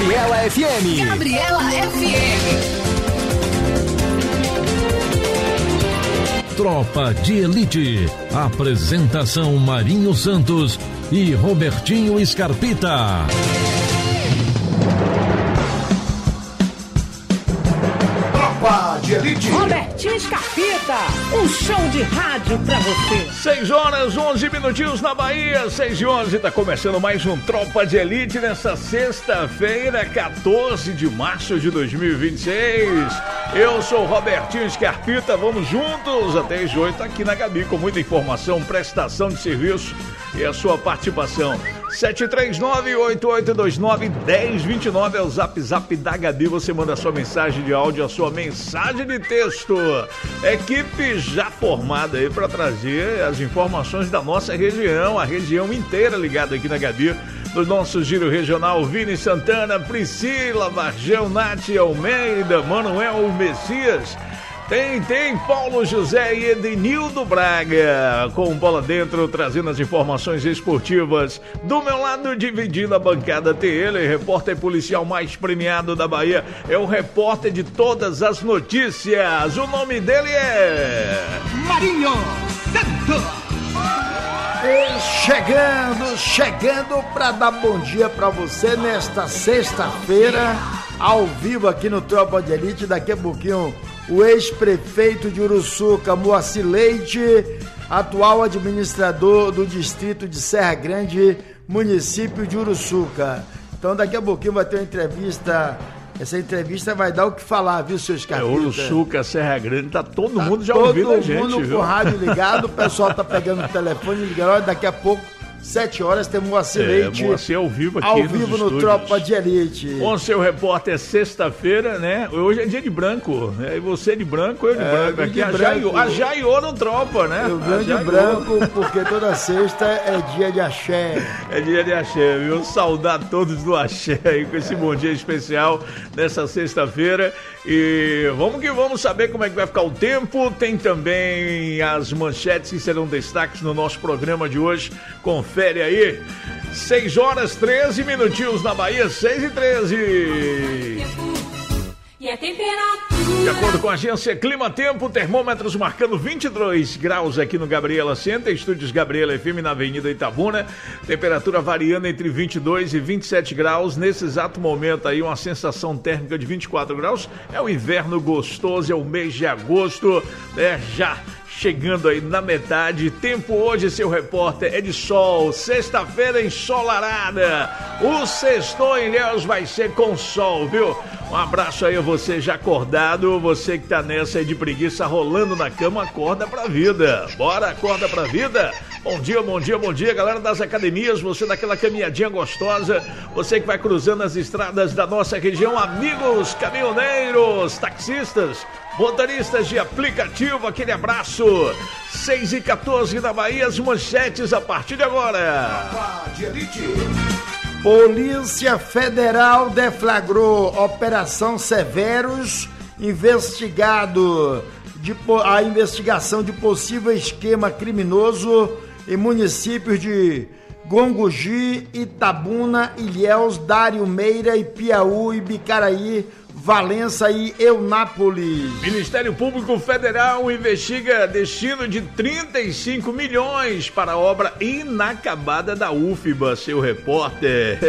Gabriela FM. Gabriela FM. Tropa de Elite. Apresentação Marinho Santos e Robertinho Scarpita. Tropa de Elite. Robertinho Scarpita, um show de rádio pra você. 6 horas, 11 minutinhos na Bahia, 6h11, tá começando mais um Tropa de Elite nessa sexta-feira, 14 de março de 2026. Eu sou o Robertinho Scarpita, vamos juntos até as 8 aqui na Gabi com muita informação, prestação de serviço e a sua participação. 739-8829-1029 é o zap da Gabi, você manda a sua mensagem de áudio, a sua mensagem de texto. Equipe já formada aí para trazer as informações da nossa região, a região inteira ligada aqui na Gabi, do nosso giro regional. Vini Santana, Priscila, Varjão, Nath Almeida, Manuel Messias. Tem Paulo José e Edenildo Braga com bola dentro, trazendo as informações esportivas. Do meu lado, dividindo a bancada, tem ele, repórter policial mais premiado da Bahia. É o repórter de todas as notícias. O nome dele é... Marinho Santos. Chegando para dar bom dia para você nesta sexta-feira, ao vivo aqui no Tropa de Elite. Daqui a pouquinho, o ex-prefeito de Uruçuca, Moacir Leite, atual administrador do distrito de Serra Grande, município de Uruçuca. Então daqui a pouquinho vai ter uma entrevista. Essa entrevista vai dar o que falar, viu, seus Scarpita? Uruçuca, Serra Grande, tá todo mundo já ouvindo a gente, todo mundo com o rádio ligado, o pessoal tá pegando o telefone ligando. Olha, daqui a pouco, 7 horas, tem Moacir Leite. Moacir ao vivo aqui ao vivo no Tropa de Elite. Com seu repórter, é sexta-feira, né? Hoje é dia de branco, né? E você de branco, eu de branco. Aqui a Jaiô não tropa, né? Eu venho de branco porque toda sexta é dia de axé. É dia de axé, viu? Saudar todos do axé aí com esse bom dia especial nessa sexta-feira. E vamos que vamos saber como é que vai ficar o tempo. Tem também as manchetes que serão destaques no nosso programa de hoje. Confere aí. 6 horas, 13 minutinhos na Bahia, 6h13. E a temperatura. De acordo com a agência Clima Tempo, termômetros marcando 22 graus aqui no Gabriela Center, estúdios Gabriela FM na Avenida Itabuna, temperatura variando entre 22 e 27 graus, nesse exato momento aí uma sensação térmica de 24 graus, é o inverno gostoso, é o mês de agosto, né, já chegando aí na metade. Tempo hoje, seu repórter, é de sol, sexta-feira ensolarada, o sextou em Ilhéus vai ser com sol, viu? Um abraço aí a você já acordado, você que tá nessa aí de preguiça rolando na cama, acorda pra vida. Bora, acorda pra vida. Bom dia, bom dia, bom dia, galera das academias, você daquela caminhadinha gostosa, você que vai cruzando as estradas da nossa região, amigos caminhoneiros, taxistas, motoristas de aplicativo, aquele abraço. 6h14 na Bahia, as manchetes a partir de agora. Tropa de Elite. Polícia Federal deflagrou Operação Severus, a investigação de possível esquema criminoso em municípios de Gongogi, Itabuna, Ilhéus, Dário Meira, Ipiaú, Ibicaraí, Valença e Eunápolis. Ministério Público Federal investiga destino de 35 milhões para a obra inacabada da UFBA, seu repórter.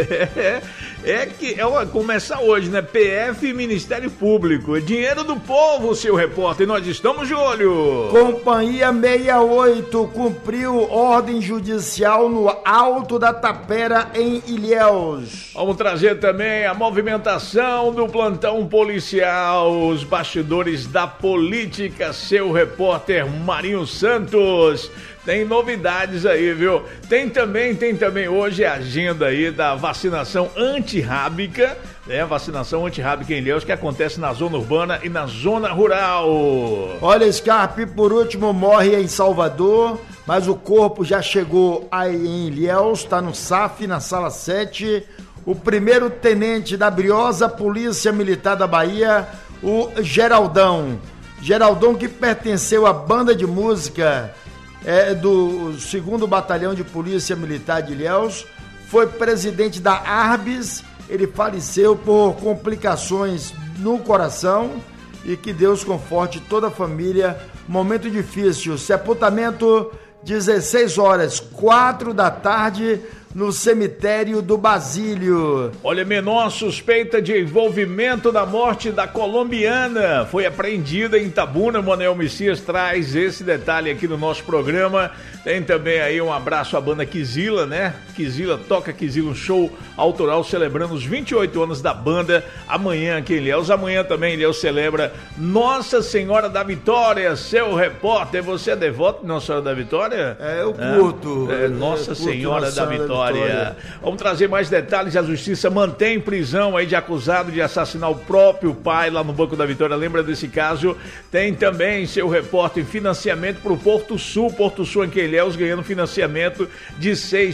Começa hoje, né? PF e Ministério Público. É dinheiro do povo, seu repórter, e nós estamos de olho. Companhia 68 cumpriu ordem judicial no Alto da Tapera, em Ilhéus. Vamos trazer também a movimentação do plantão policial, os bastidores da política, seu repórter Marinho Santos. Tem novidades aí, viu? Tem também hoje a agenda aí da vacinação antirrábica, né? Vacinação antirrábica em Ilhéus, que acontece na zona urbana e na zona rural. Olha, Scarpe, por último, morre em Salvador, mas o corpo já chegou aí em Ilhéus, está no SAF, na sala 7. O primeiro tenente da briosa Polícia Militar da Bahia, o Geraldão. Geraldão, que pertenceu à banda de música do 2º Batalhão de Polícia Militar de Ilhéus, foi presidente da ARBES ele faleceu por complicações no coração e que Deus conforte toda a família. Momento difícil, sepultamento 16 horas, 4 da tarde, no cemitério do Basílio. Olha, menor suspeita de envolvimento na morte da colombiana foi apreendida em Itabuna. Manuel Messias traz esse detalhe aqui no nosso programa. Tem também aí um abraço à banda Kizila, né? Kizila toca Kizila, um show autoral celebrando os 28 anos da banda. Amanhã aqui em Ilhéus. Amanhã também Ilhéus celebra Nossa Senhora da Vitória. Seu repórter, você é devoto de Nossa Senhora da Vitória? Eu curto. Nossa Senhora da Vitória. Vamos trazer mais detalhes. A justiça mantém prisão aí de acusado de assassinar o próprio pai lá no Banco da Vitória. Lembra desse caso? Tem também seu repórter financiamento para o Porto Sul em Ilhéus, ganhando financiamento de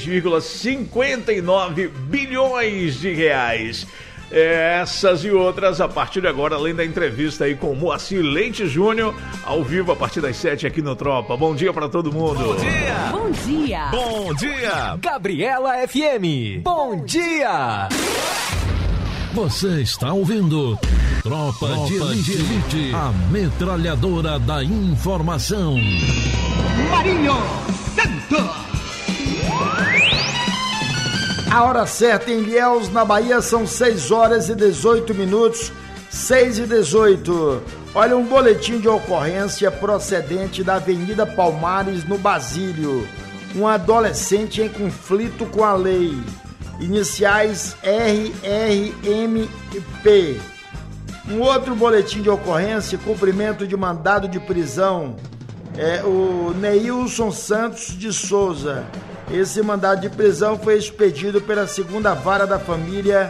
6,59 bilhões de reais. Essas e outras a partir de agora, além da entrevista aí com o Moacir Leite Júnior, ao vivo a partir das 7 aqui no Tropa. Bom dia pra todo mundo. Bom dia. Bom dia. Bom dia. Gabriela FM. Bom dia. Você está ouvindo Tropa de Elite, a metralhadora da informação. Marinho Santos. A hora certa em Ilhéus, na Bahia, são 6 horas e 18 minutos, 6 e 18. Olha, um boletim de ocorrência procedente da Avenida Palmares, no Basílio. Um adolescente em conflito com a lei. Iniciais RRMP. Um outro boletim de ocorrência, cumprimento de mandado de prisão. O Neilson Santos de Souza. Esse mandado de prisão foi expedido pela 2ª Vara da Família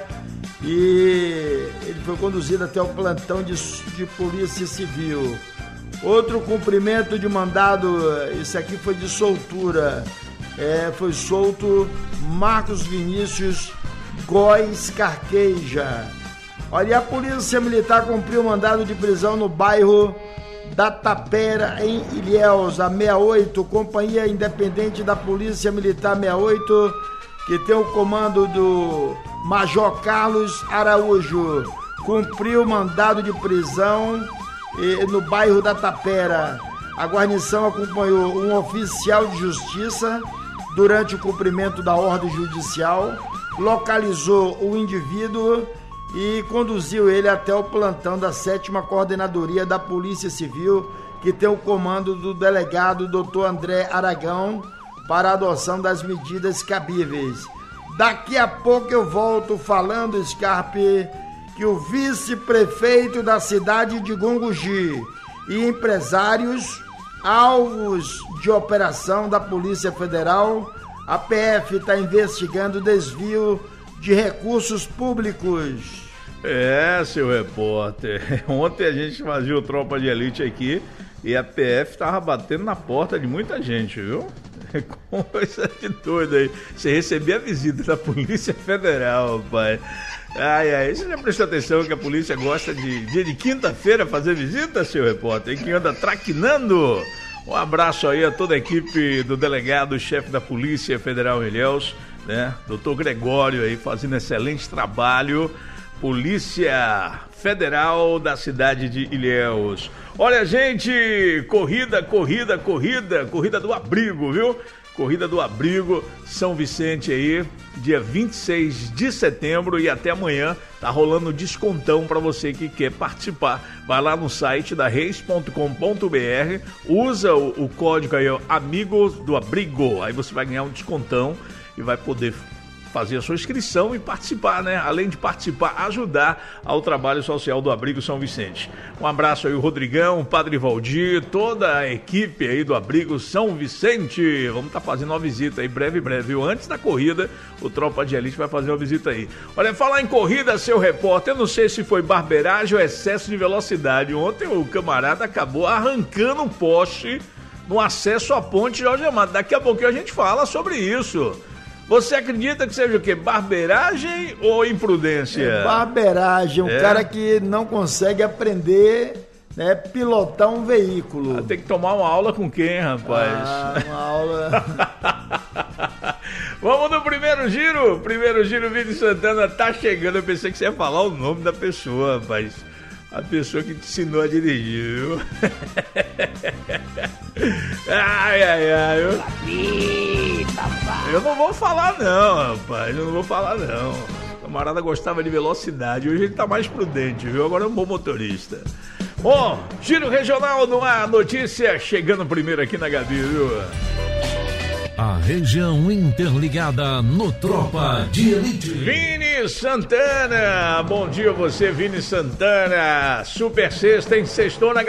e ele foi conduzido até o plantão de Polícia Civil. Outro cumprimento de mandado, esse aqui foi de soltura, foi solto Marcos Vinícius Góes Carqueja. Olha, a Polícia Militar cumpriu mandado de prisão no bairro da Tapera, em Ilhéus, a 68, Companhia Independente da Polícia Militar 68, que tem o comando do Major Carlos Araújo, cumpriu mandado de prisão no bairro da Tapera. A guarnição acompanhou um oficial de justiça durante o cumprimento da ordem judicial, localizou o indivíduo e conduziu ele até o plantão da 7ª Coordenadoria da Polícia Civil, que tem o comando do delegado Dr. André Aragão, para a adoção das medidas cabíveis. Daqui a pouco eu volto falando, Scarpe, que o vice-prefeito da cidade de Gunguji e empresários alvos de operação da Polícia Federal, a PF está investigando desvio de recursos públicos. Seu repórter, ontem a gente fazia o Tropa de Elite aqui e a PF tava batendo na porta de muita gente, viu? Coisa de doido aí. Você recebia a visita da Polícia Federal, pai. Você já prestou atenção que a polícia gosta de dia de quinta-feira fazer visita, seu repórter, que anda traquinando? Um abraço aí a toda a equipe do delegado, chefe da Polícia Federal em Ilhéus, né? Doutor Gregório aí fazendo excelente trabalho. Polícia Federal da cidade de Ilhéus. Olha, gente, corrida do abrigo, viu? Corrida do Abrigo, São Vicente aí, dia 26 de setembro e até amanhã tá rolando descontão para você que quer participar. Vai lá no site da reis.com.br, usa o código aí, Amigo do Abrigo, aí você vai ganhar um descontão e vai poder fazer a sua inscrição e participar, né? Além de participar, ajudar ao trabalho social do Abrigo São Vicente. Um abraço aí o Rodrigão, o Padre Valdir, toda a equipe aí do Abrigo São Vicente. Vamos estar fazendo uma visita aí breve, viu? Antes da corrida, o Tropa de Elite vai fazer uma visita aí. Olha, falar em corrida, seu repórter, eu não sei se foi barbeiragem ou excesso de velocidade. Ontem o camarada acabou arrancando um poste no acesso à ponte Jorge Amado. Daqui a pouquinho a gente fala sobre isso. Você acredita que seja o quê? Barbeiragem ou imprudência? Barbeiragem, um cara que não consegue aprender, né, pilotar um veículo. Tem que tomar uma aula com quem, rapaz? Uma aula... Vamos no primeiro giro. Primeiro giro, Vini Santana tá chegando. Eu pensei que você ia falar o nome da pessoa, rapaz. A pessoa que te ensinou a dirigir, viu? Ai. Eu não vou falar não, rapaz. Eu não vou falar não. O camarada gostava de velocidade. Hoje ele tá mais prudente, viu? Agora é um bom motorista. Bom, giro regional no ar. Notícia chegando primeiro aqui na Gabi, viu? A região interligada no Tropa de Elite. Vini Santana, bom dia a você, Vini Santana. Super sexta em sextou na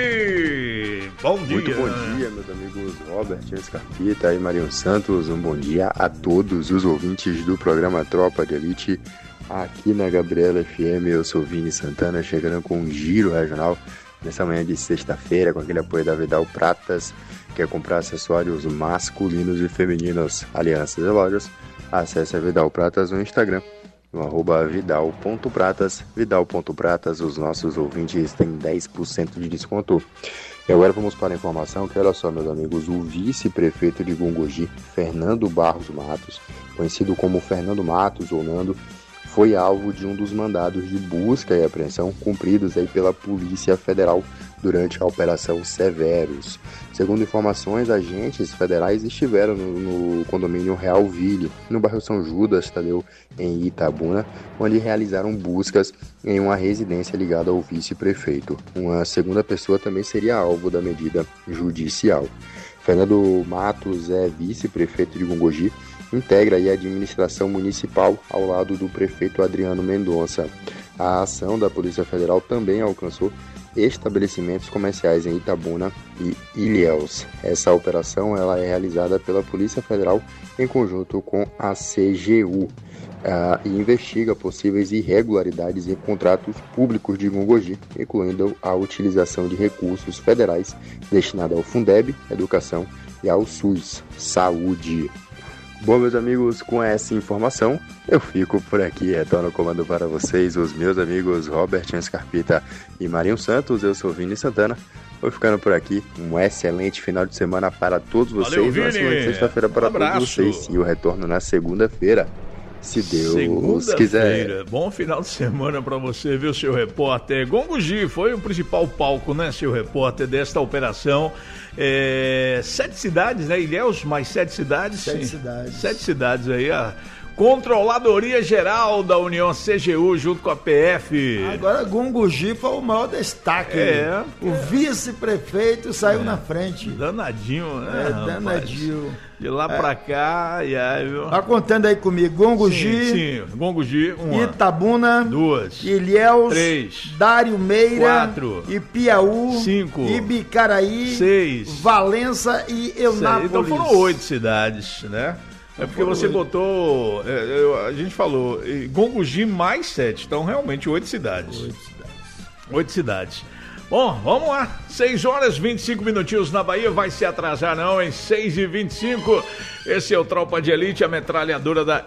Gabi. Bom dia. Muito bom dia, meus amigos Robert Scarpita e Marinho Santos. Um bom dia a todos os ouvintes do programa Tropa de Elite. Aqui na Gabriela FM, eu sou Vini Santana, chegando com um giro regional nessa manhã de sexta-feira, com aquele apoio da Vidal Pratas. Quer comprar acessórios masculinos e femininos, alianças e lojas? Acesse a Vidal Pratas no Instagram, no @vidal.pratas. Vidal.pratas, os nossos ouvintes têm 10% de desconto. E agora vamos para a informação que, olha só, meus amigos, o vice-prefeito de Gongogi, Fernando Barros Matos, conhecido como Fernando Matos ou Nando, foi alvo de um dos mandados de busca e apreensão cumpridos aí pela Polícia Federal durante a Operação Severus. Segundo informações, agentes federais estiveram no condomínio Realville, no bairro São Judas Tadeu, em Itabuna, onde realizaram buscas em uma residência ligada ao vice-prefeito. Uma segunda pessoa também seria alvo da medida judicial. Fernando Matos é vice-prefeito de Gongogi, integra a administração municipal ao lado do prefeito Adriano Mendonça. A ação da Polícia Federal também alcançou estabelecimentos comerciais em Itabuna e Ilhéus. Essa operação ela é realizada pela Polícia Federal em conjunto com a CGU e investiga possíveis irregularidades em contratos públicos de Gongogi, incluindo a utilização de recursos federais destinados ao Fundeb, Educação, e ao SUS, Saúde. Bom, meus amigos, com essa informação, eu fico por aqui. Retorno o comando para vocês, os meus amigos Robert Scarpita e Marinho Santos. Eu sou Vini Santana. Vou ficando por aqui. Um excelente final de semana para todos vocês. Valeu, Vini. Uma excelente sexta-feira para todos vocês. E o retorno na segunda-feira, se Deus quiser. Bom final de semana para você, viu, seu repórter? Gongogi foi o principal palco, né, seu repórter, desta operação. 7 cidades, né? Ilhéus, mais 7 cidades. 7 cidades. 7 cidades aí, a Controladoria Geral da União CGU junto com a PF. Agora Gongogi foi o maior destaque. O vice-prefeito saiu na frente. Danadinho, né? Danadinho. De lá pra cá, viu? Tá contando aí comigo. Gongogi. Sim, Gongogi, 1. Itabuna. 2. Ilhéus. 3. Dário Meira. 4. Ipiaú. 5. Ibicaraí. 6. Valença e Eunápolis. Então foram 8 cidades, né? É porque você botou, a gente falou, Gongogi mais 7, então realmente 8 cidades. 8 cidades. Bom, vamos lá, 6 horas 25 minutinhos na Bahia, vai se atrasar não, em 6h25. Esse é o Tropa de Elite, a metralhadora da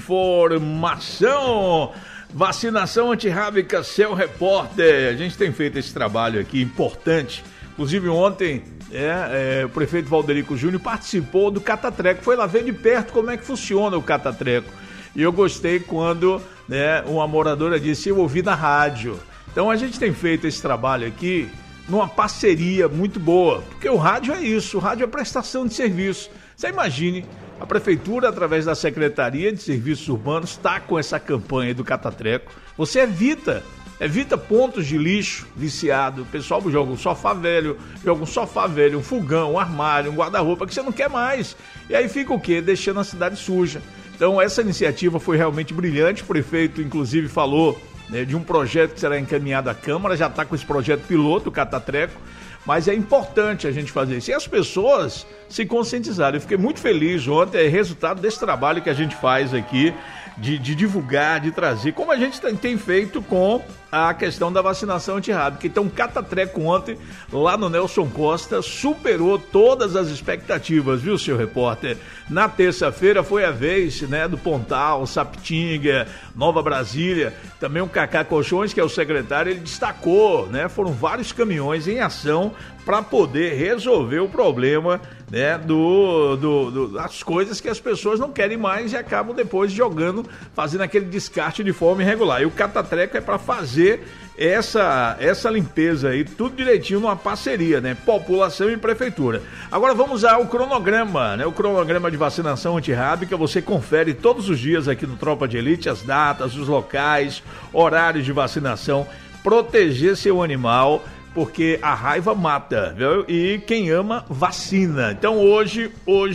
informação. Vacinação antirrábica, seu repórter. A gente tem feito esse trabalho aqui, importante. Inclusive ontem, o prefeito Valderico Júnior participou do Catatreco, foi lá ver de perto como é que funciona o Catatreco. E eu gostei quando uma moradora disse, eu ouvi na rádio. Então a gente tem feito esse trabalho aqui numa parceria muito boa, porque o rádio é isso, o rádio é prestação de serviço. Você imagine, a prefeitura, através da Secretaria de Serviços Urbanos, está com essa campanha do Catatreco. Você evita pontos de lixo viciado. O pessoal joga um sofá velho, um fogão, um armário, um guarda-roupa que você não quer mais. E aí fica o quê? Deixando a cidade suja. Então essa iniciativa foi realmente brilhante. O prefeito, inclusive, falou de um projeto que será encaminhado à Câmara. Já está com esse projeto piloto, o Catatreco. Mas é importante a gente fazer isso. E as pessoas se conscientizaram. Eu fiquei muito feliz ontem. É resultado desse trabalho que a gente faz aqui, de divulgar, de trazer, como a gente tem feito com a questão da vacinação antirrábica. Então, Catatreco ontem, lá no Nelson Costa, superou todas as expectativas, viu, seu repórter? Na terça-feira foi a vez, né, do Pontal, Saptinga, Nova Brasília, também o Cacá Colchões, que é o secretário, ele destacou, né, foram vários caminhões em ação para poder resolver o problema, né, das coisas que as pessoas não querem mais e acabam depois jogando, fazendo aquele descarte de forma irregular. E o Catatreco é para fazer essa limpeza aí, tudo direitinho numa parceria, né? População e prefeitura. Agora vamos ao cronograma, né? O cronograma de vacinação antirrábica, você confere todos os dias aqui no Tropa de Elite, as datas, os locais, horários de vacinação, proteger seu animal, porque a raiva mata, viu? E quem ama, vacina. Então hoje,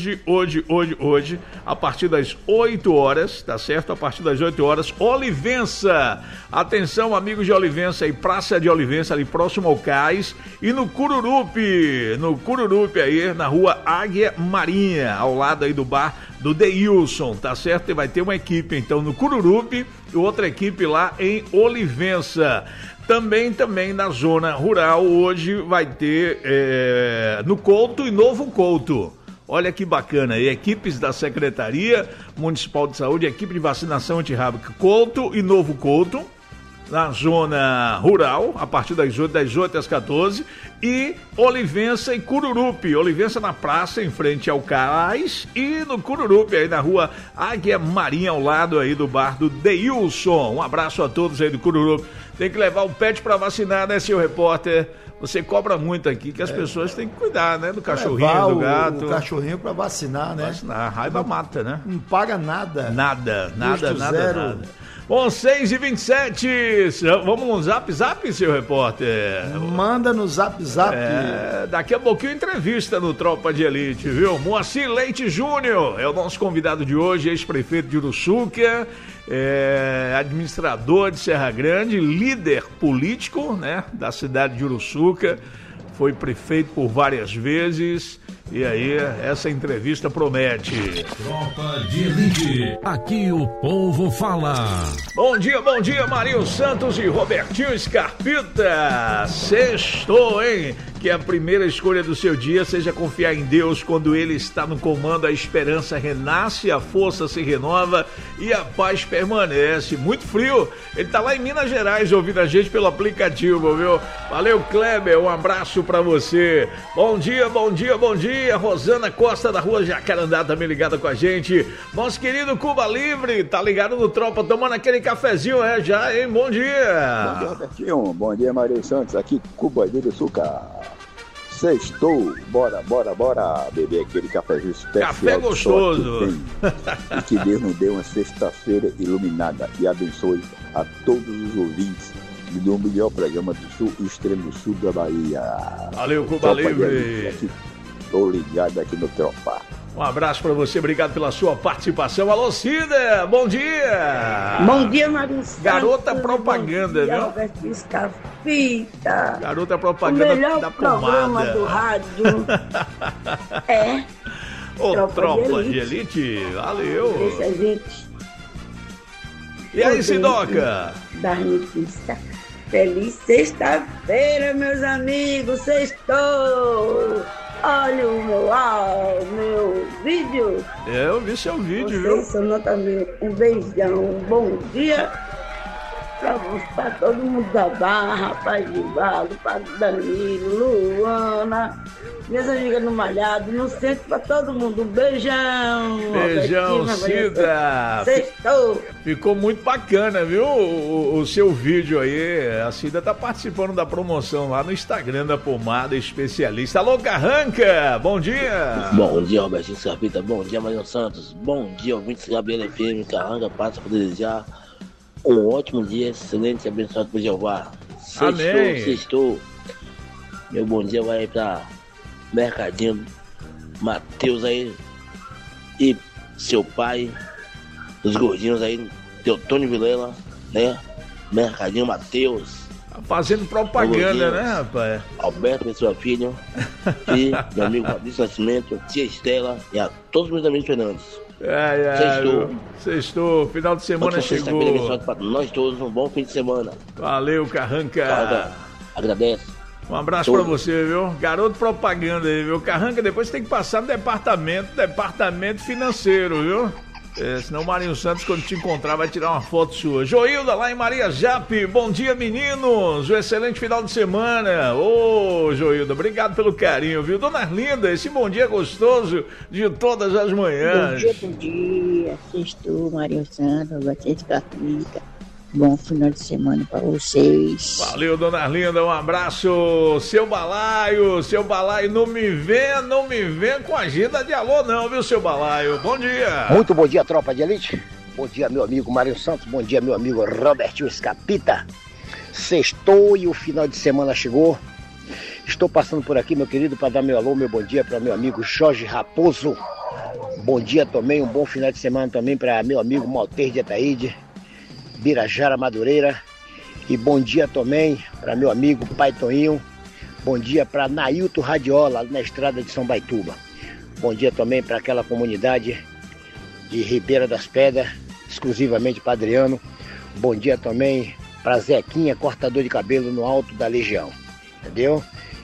a partir das 8 horas, tá certo? A partir das 8 horas, Olivença. Atenção, amigos de Olivença e Praça de Olivença, ali próximo ao Cais. E no Cururupi aí, na rua Águia Marinha, ao lado aí do bar do Deilson, tá certo? E vai ter uma equipe, então, no Cururupi e outra equipe lá em Olivença. Também na zona rural, hoje vai ter no Couto e Novo Couto. Olha que bacana, e equipes da Secretaria Municipal de Saúde, equipe de vacinação antirrábica Couto e Novo Couto, na zona rural, a partir das 8 às 14, e Olivença e Cururupi. Olivença na praça, em frente ao Cais, e no Cururupi, aí na rua Águia Marinha, ao lado aí do bar do Deilson. Um abraço a todos aí do Cururupi. Tem que levar o pet para vacinar, né, seu repórter? Você cobra muito aqui que as pessoas têm que cuidar, né, do cachorrinho, do gato. O cachorrinho para vacinar, né? Vacinar, a raiva mata, né? Não paga nada. Nada. Zero. Bom, 6h27, vamos no Zap, seu repórter? Manda no Zap. Daqui a pouquinho entrevista no Tropa de Elite, viu? Moacir Leite Júnior é o nosso convidado de hoje, ex-prefeito de Uruçuca, administrador de Serra Grande, líder político, né, da cidade de Uruçuca, foi prefeito por várias vezes. E aí, essa entrevista promete. Tropa de Elite, aqui o povo fala. Bom dia, Marinho Santos e Robertinho Scarpita. Sextou, hein? Que a primeira escolha do seu dia seja confiar em Deus. Quando Ele está no comando, a esperança renasce, a força se renova e a paz permanece. Muito frio. Ele tá lá em Minas Gerais ouvindo a gente pelo aplicativo, viu? Valeu, Kleber. Um abraço pra você. Bom dia. Rosana Costa da rua Jacarandá também ligada com a gente. Nosso querido Cuba Livre tá ligado no Tropa, tomando aquele cafezinho, já, hein? Bom dia. Bom dia, Robertinho. Bom dia, Maria Santos. Aqui, Cuba de Açúcar. Sextou. Bora beber aquele cafezinho especial. Café gostoso. E que Deus nos dê uma sexta-feira iluminada e abençoe a todos os ouvintes do melhor programa do Sul, extremo sul da Bahia. Valeu, Cuba Livre. Tô ligado aqui no Tropa. Um abraço pra você, obrigado pela sua participação. Alô, Cida, bom dia! Bom dia, Maria Santos. Garota propaganda, viu? Robertinho Scarpita. Garota propaganda da pomada. O melhor programa do rádio é o Tropa de Elite. Valeu! Deixa a gente... E aí, Sidoca? Da notícia. Feliz sexta-feira, meus amigos. Sextou! Olha o meu vídeo. Eu vi seu vídeo, viu? Você também um beijão, um bom dia pra todo mundo da Barra, Pai de Valo, Pai Danilo, Luana, minhas amigas no Malhado, no centro, pra todo mundo. Um beijão. Beijão, Cida. Sextou. Ficou muito bacana, viu? O seu vídeo aí. A Cida tá participando da promoção lá no Instagram da Pomada Especialista. Alô, Carranca, bom dia. Bom dia, Robertinho Scarpita. Bom dia, Maria Santos. Bom dia, ouvintes da Gabriela FM. Carranca, passa para desejar um ótimo dia, excelente e abençoado por Jeová. Sextou. Meu bom dia vai para Mercadinho Matheus aí e seu pai, os gordinhos aí, Teotônio Vilela, né? Mercadinho Matheus. Fazendo propaganda, né, rapaz? Alberto Pessoa Filho e meu amigo Fabrício Nascimento, tia Estela e a todos os meus amigos Fernandes. Sextou, final de semana chegou. Para nós todos, um bom fim de semana. Valeu, Carranca. Agradece. Um abraço pra você, viu? Garoto propaganda aí, viu? Carranca, depois tem que passar no departamento financeiro, viu? Senão o Marinho Santos, quando te encontrar, vai tirar uma foto sua. Joilda, lá em Maria Jape. Bom dia, meninos. Um excelente final de semana. Ô, Joilda, obrigado pelo carinho, viu? Dona Arlinda, esse bom dia gostoso de todas as manhãs. Bom dia. Sextou, Marinho Santos, vocês Carpica. Bom final de semana pra vocês. Valeu, Dona Arlinda, um abraço. Seu balaio, não me vem com agenda de alô não, viu, seu balaio? Bom dia. Muito bom dia, tropa de elite. Bom dia, meu amigo Marinho Santos. Bom dia, meu amigo Robertinho Escapita. Sextou e o final de semana chegou. Estou passando por aqui, meu querido, para dar meu alô, meu bom dia para meu amigo Jorge Raposo. Bom dia também, um bom final de semana também para meu amigo Malter de Ataíde, Birajara Madureira. E bom dia também para meu amigo Pai Toninho. Bom dia para Nailton Radiola, na estrada de São Baituba. Bom dia também para aquela comunidade de Ribeira das Pedras, exclusivamente para Adriano. Bom dia também para Zequinha, cortador de cabelo no Alto da Legião. Entendeu?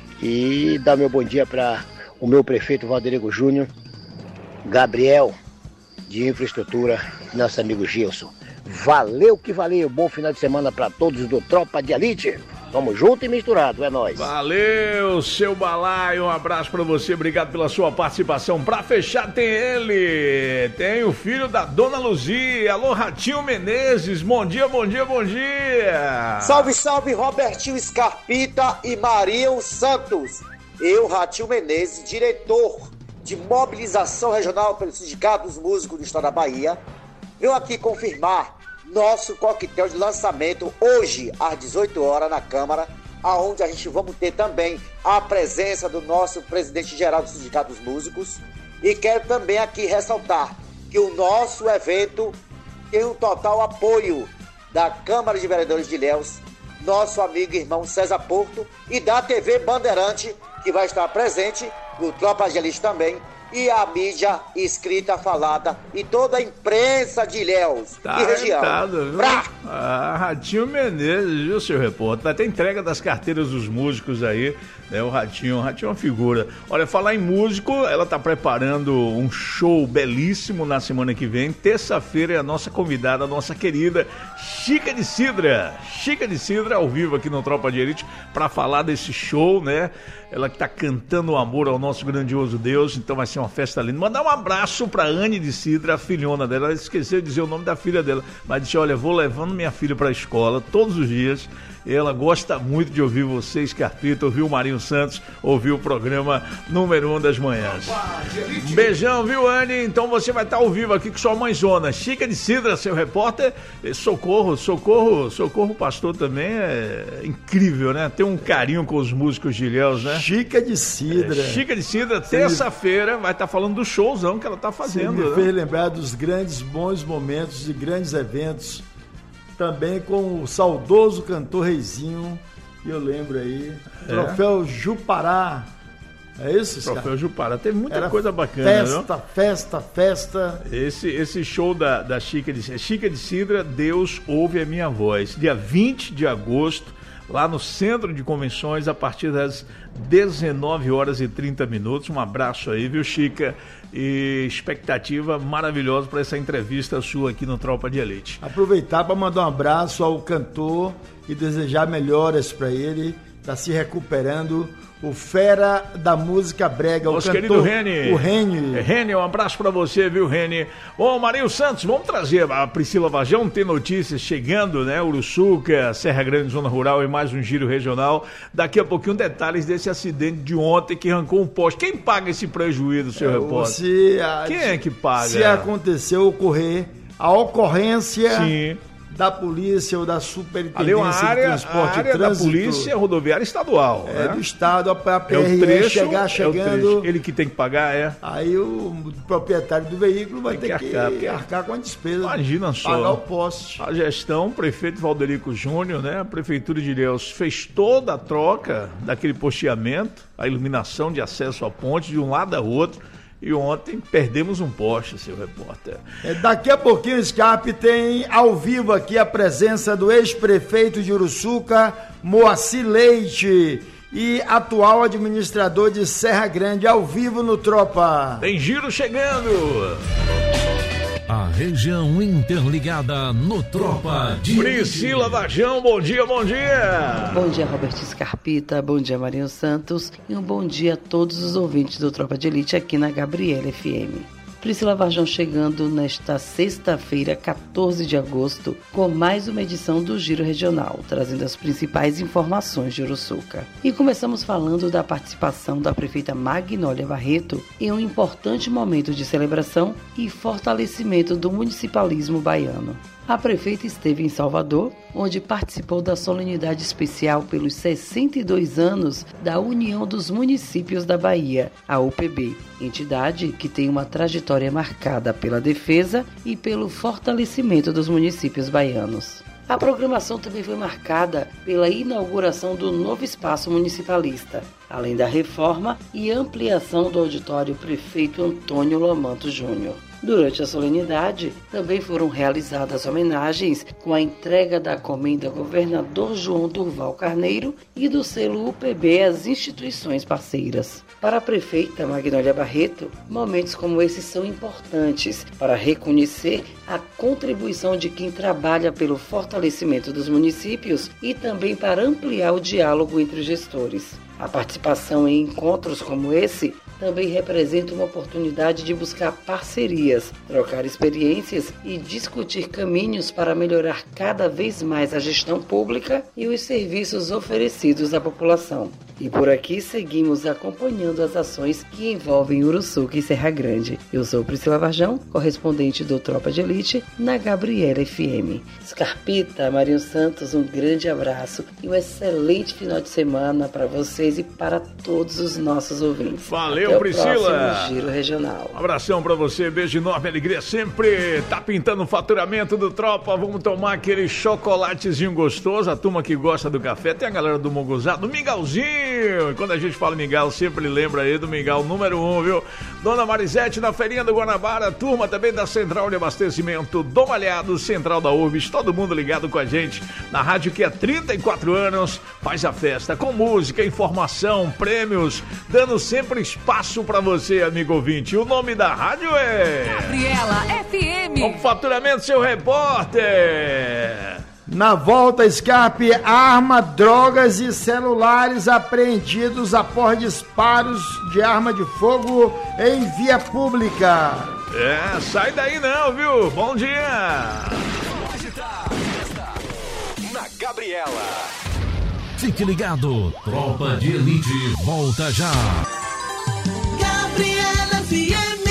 E dar meu bom dia para o meu prefeito Valderico Júnior, Gabriel, de Infraestrutura, nosso amigo Gilson. Valeu que valeu, bom final de semana para todos do Tropa de Elite. Tamo junto e misturado, é nóis. Valeu, seu balaio, um abraço pra você, obrigado pela sua participação. Pra fechar tem ele, tem o filho da Dona Luzia, alô Ratinho Menezes, bom dia, bom dia, bom dia. Salve, salve, Robertinho Escarpita e Marinho Santos. Eu, Ratinho Menezes, diretor de mobilização regional pelo Sindicato dos Músicos do Estado da Bahia, venho aqui confirmar nosso coquetel de lançamento hoje às 18 horas na Câmara, aonde a gente vamos ter também a presença do nosso presidente-geral do Sindicato dos Músicos. E quero também aqui ressaltar que o nosso evento tem um total apoio da Câmara de Vereadores de Ilhéus, nosso amigo e irmão César Porto, e da TV Bandeirante, que vai estar presente, do Tropa de Elite também, e a mídia escrita, falada, e toda a imprensa de Ilhéus e região. Ratinho Menezes, viu, seu repórter? Vai ter entrega das carteiras dos músicos aí, né? O Ratinho é uma figura. Olha, falar em músico, ela tá preparando um show belíssimo na semana que vem. Terça-feira é a nossa convidada, a nossa querida Chica de Cidra. Chica de Cidra ao vivo aqui no Tropa de Elite para falar desse show, né? Ela que tá cantando o amor ao nosso grandioso Deus, então vai ser uma festa linda. Mandar um abraço pra Anne de Cidra, a filhona dela. Ela esqueceu de dizer o nome da filha dela, mas disse, olha, vou levando minha filha pra escola todos os dias. Ela gosta muito de ouvir vocês, Carpita, ouvir o Marinho Santos, ouvir o programa número 1 das manhãs. Um beijão, viu, Anne? Então você vai estar ao vivo aqui com sua mãezona. Chica de Cidra, seu repórter. Socorro, pastor também é incrível, né? Tem um carinho com os músicos de Ilhéus, né? Chica de Cidra. Chica de Cidra, terça-feira, vai estar falando do showzão que ela está fazendo. Você me fez lembrar dos grandes bons momentos, de grandes eventos. Também com o saudoso cantor Reizinho, que eu lembro aí. Troféu Jupará. É isso, Troféu Jupará. Teve muita coisa bacana, Festa. Esse show da Chica de Cidra, Deus ouve a minha voz. Dia 20 de agosto, lá no Centro de Convenções, a partir das 19h30. Um abraço aí, viu, Chica? E expectativa maravilhosa para essa entrevista sua aqui no Tropa de Elite. Aproveitar para mandar um abraço ao cantor e desejar melhoras para ele, está se recuperando. O fera da música brega, nosso o cantor, querido Reni. O Reni. Reni, um abraço pra você, viu, Reni? Bom, Marinho Santos, vamos trazer a Priscila Vajão, tem notícias chegando, né? Uruçuca, Serra Grande, Zona Rural e mais um giro regional. Daqui a pouquinho detalhes desse acidente de ontem que arrancou um poste. Quem paga esse prejuízo, seu repórter? Quem é que paga? Se aconteceu ocorrer a ocorrência... Sim. Da polícia ou da superintendência ali uma área, de transporte a área e trânsito. Da polícia rodoviária estadual. É, né? Do estado, a PRE chegando. Ele que tem que pagar, Aí o proprietário do veículo vai ter que arcar com a despesa. Imagina só. Pagar o poste. A gestão, o prefeito Valderico Júnior, né? A prefeitura de Ilhéus fez toda a troca daquele posteamento, a iluminação de acesso à ponte de um lado a outro. E ontem perdemos um poste, seu repórter. Daqui a pouquinho, Scarpe, tem ao vivo aqui a presença do ex-prefeito de Uruçuca, Moacir Leite, e atual administrador de Serra Grande, ao vivo no Tropa. Tem giro chegando. A região interligada no Tropa de Priscila Varjão, bom dia, bom dia. Bom dia, Roberto Scarpita, bom dia, Marinho Santos, e um bom dia a todos os ouvintes do Tropa de Elite aqui na Gabriela FM. Priscila Varjão chegando nesta sexta-feira, 14 de agosto, com mais uma edição do Giro Regional, trazendo as principais informações de Uruçuca. E começamos falando da participação da prefeita Magnólia Barreto em um importante momento de celebração e fortalecimento do municipalismo baiano. A prefeita esteve em Salvador, onde participou da solenidade especial pelos 62 anos da União dos Municípios da Bahia, a UPB, entidade que tem uma trajetória marcada pela defesa e pelo fortalecimento dos municípios baianos. A programação também foi marcada pela inauguração do novo espaço municipalista, além da reforma e ampliação do auditório Prefeito Antônio Lamanto Júnior. Durante a solenidade, também foram realizadas homenagens com a entrega da comenda Governador João Durval Carneiro e do selo UPB às instituições parceiras. Para a prefeita Magnólia Barreto, momentos como esses são importantes para reconhecer a contribuição de quem trabalha pelo fortalecimento dos municípios e também para ampliar o diálogo entre os gestores. A participação em encontros como esse também representa uma oportunidade de buscar parcerias, trocar experiências e discutir caminhos para melhorar cada vez mais a gestão pública e os serviços oferecidos à população. E por aqui seguimos acompanhando as ações que envolvem Uruçuca e Serra Grande. Eu sou Priscila Varjão, correspondente do Tropa de Elite na Gabriela FM. Scarpita, Marinho Santos, um grande abraço e um excelente final de semana para vocês e para todos os nossos ouvintes. Valeu, até Priscila. O próximo Giro Regional. Um abração pra você, beijo enorme, alegria sempre. Tá pintando o faturamento do Tropa, vamos tomar aquele chocolatezinho gostoso. A turma que gosta do café, tem a galera do Munguzá, do Mingauzinho. E quando a gente fala mingau, sempre lembra aí do mingau número 1, viu? Dona Marisete na feirinha do Guanabara, turma também da Central de Abastecimento do Malhado, Central da Urbis, todo mundo ligado com a gente na rádio que há 34 anos faz a festa com música, informação, prêmios, dando sempre espaço pra você, amigo ouvinte. O nome da rádio é... Gabriela FM. O faturamento, seu repórter. Na volta, Scarpe, arma, drogas e celulares apreendidos após disparos de arma de fogo em via pública. É, sai daí não, viu? Bom dia. Na Gabriela. Fique ligado, Tropa de Elite volta já. Gabriela FM,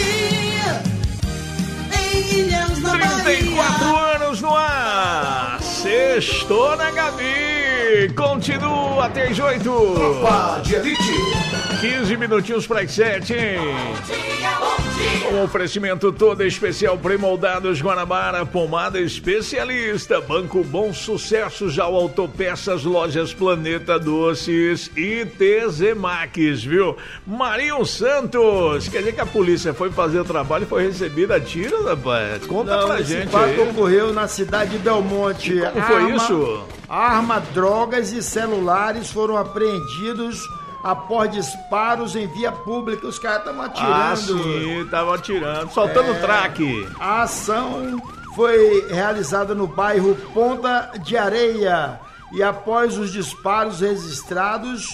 em Ilhéus, na 34 Bahia. anos no ar. Sextou na Gabi. Continua até as 8. Tropa de Elite. 15 minutinhos para as 7, hein? Um oferecimento todo especial Premoldados Guanabara, pomada especialista, Banco Bom Sucesso, já o Autopeças, Lojas Planeta Doces e Tezemax, viu? Marinho Santos, quer dizer que a polícia foi fazer o trabalho e foi recebida a tiro, rapaz? Conta pra gente. Esse fato ocorreu na cidade de Belmonte. Como foi isso? Arma, drogas e celulares foram apreendidos após disparos em via pública. Os caras estavam atirando. Ah, sim, estavam atirando, soltando traque. A ação foi realizada no bairro Ponta de Areia e após os disparos registrados,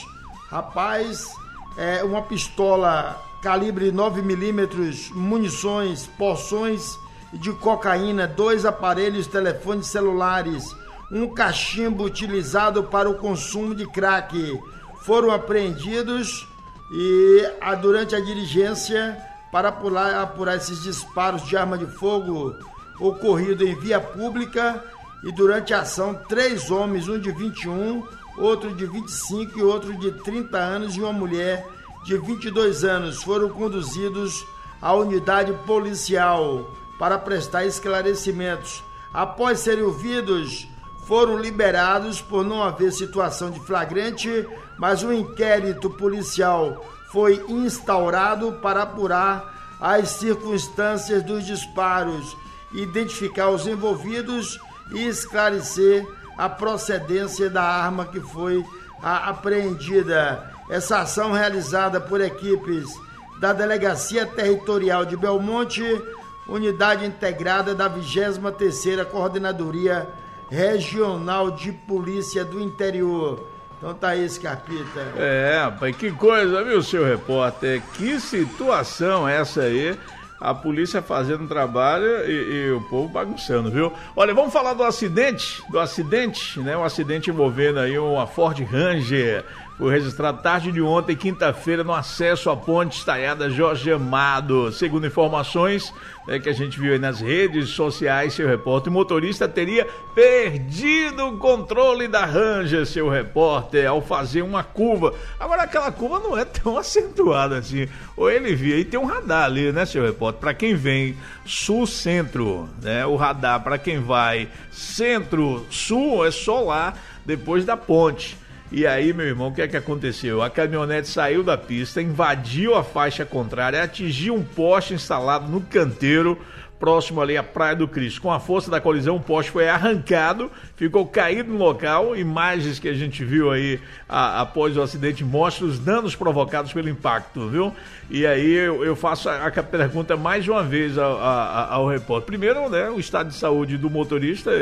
uma pistola calibre 9mm, munições, porções de cocaína, 2 aparelhos telefones celulares, um cachimbo utilizado para o consumo de crack foram apreendidos e durante a diligência para apurar esses disparos de arma de fogo ocorrido em via pública, e durante a ação 3 homens, um de 21, outro de 25 e outro de 30 anos e uma mulher de 22 anos foram conduzidos à unidade policial para prestar esclarecimentos. Após serem ouvidos, foram liberados por não haver situação de flagrante, mas um inquérito policial foi instaurado para apurar as circunstâncias dos disparos, identificar os envolvidos e esclarecer a procedência da arma que foi apreendida. Essa ação realizada por equipes da Delegacia Territorial de Belmonte, unidade integrada da 23ª Coordenadoria Regional de Polícia do Interior. Então tá aí, Scarpita. Rapaz, que coisa, viu, seu repórter? Que situação essa aí? A polícia fazendo trabalho e o povo bagunçando, viu? Olha, vamos falar do acidente, né? Um acidente envolvendo aí uma Ford Ranger. Foi registrado tarde de ontem, quinta-feira, no acesso à ponte estaiada Jorge Amado. Segundo informações que a gente viu aí nas redes sociais, seu repórter, o motorista teria perdido o controle da Ranger, seu repórter, ao fazer uma curva. Agora, aquela curva não é tão acentuada assim. Ou ele via, e tem um radar ali, né, seu repórter? Para quem vem sul-centro, né? O radar para quem vai centro-sul é só lá, depois da ponte. E aí, meu irmão, o que é que aconteceu? A caminhonete saiu da pista, invadiu a faixa contrária, atingiu um poste instalado no canteiro, próximo ali à Praia do Cristo. Com a força da colisão, o poste foi arrancado, ficou caído no local. Imagens que a gente viu aí após o acidente mostram os danos provocados pelo impacto, viu? E aí eu faço a pergunta mais uma vez ao repórter. Primeiro, né, o estado de saúde do motorista,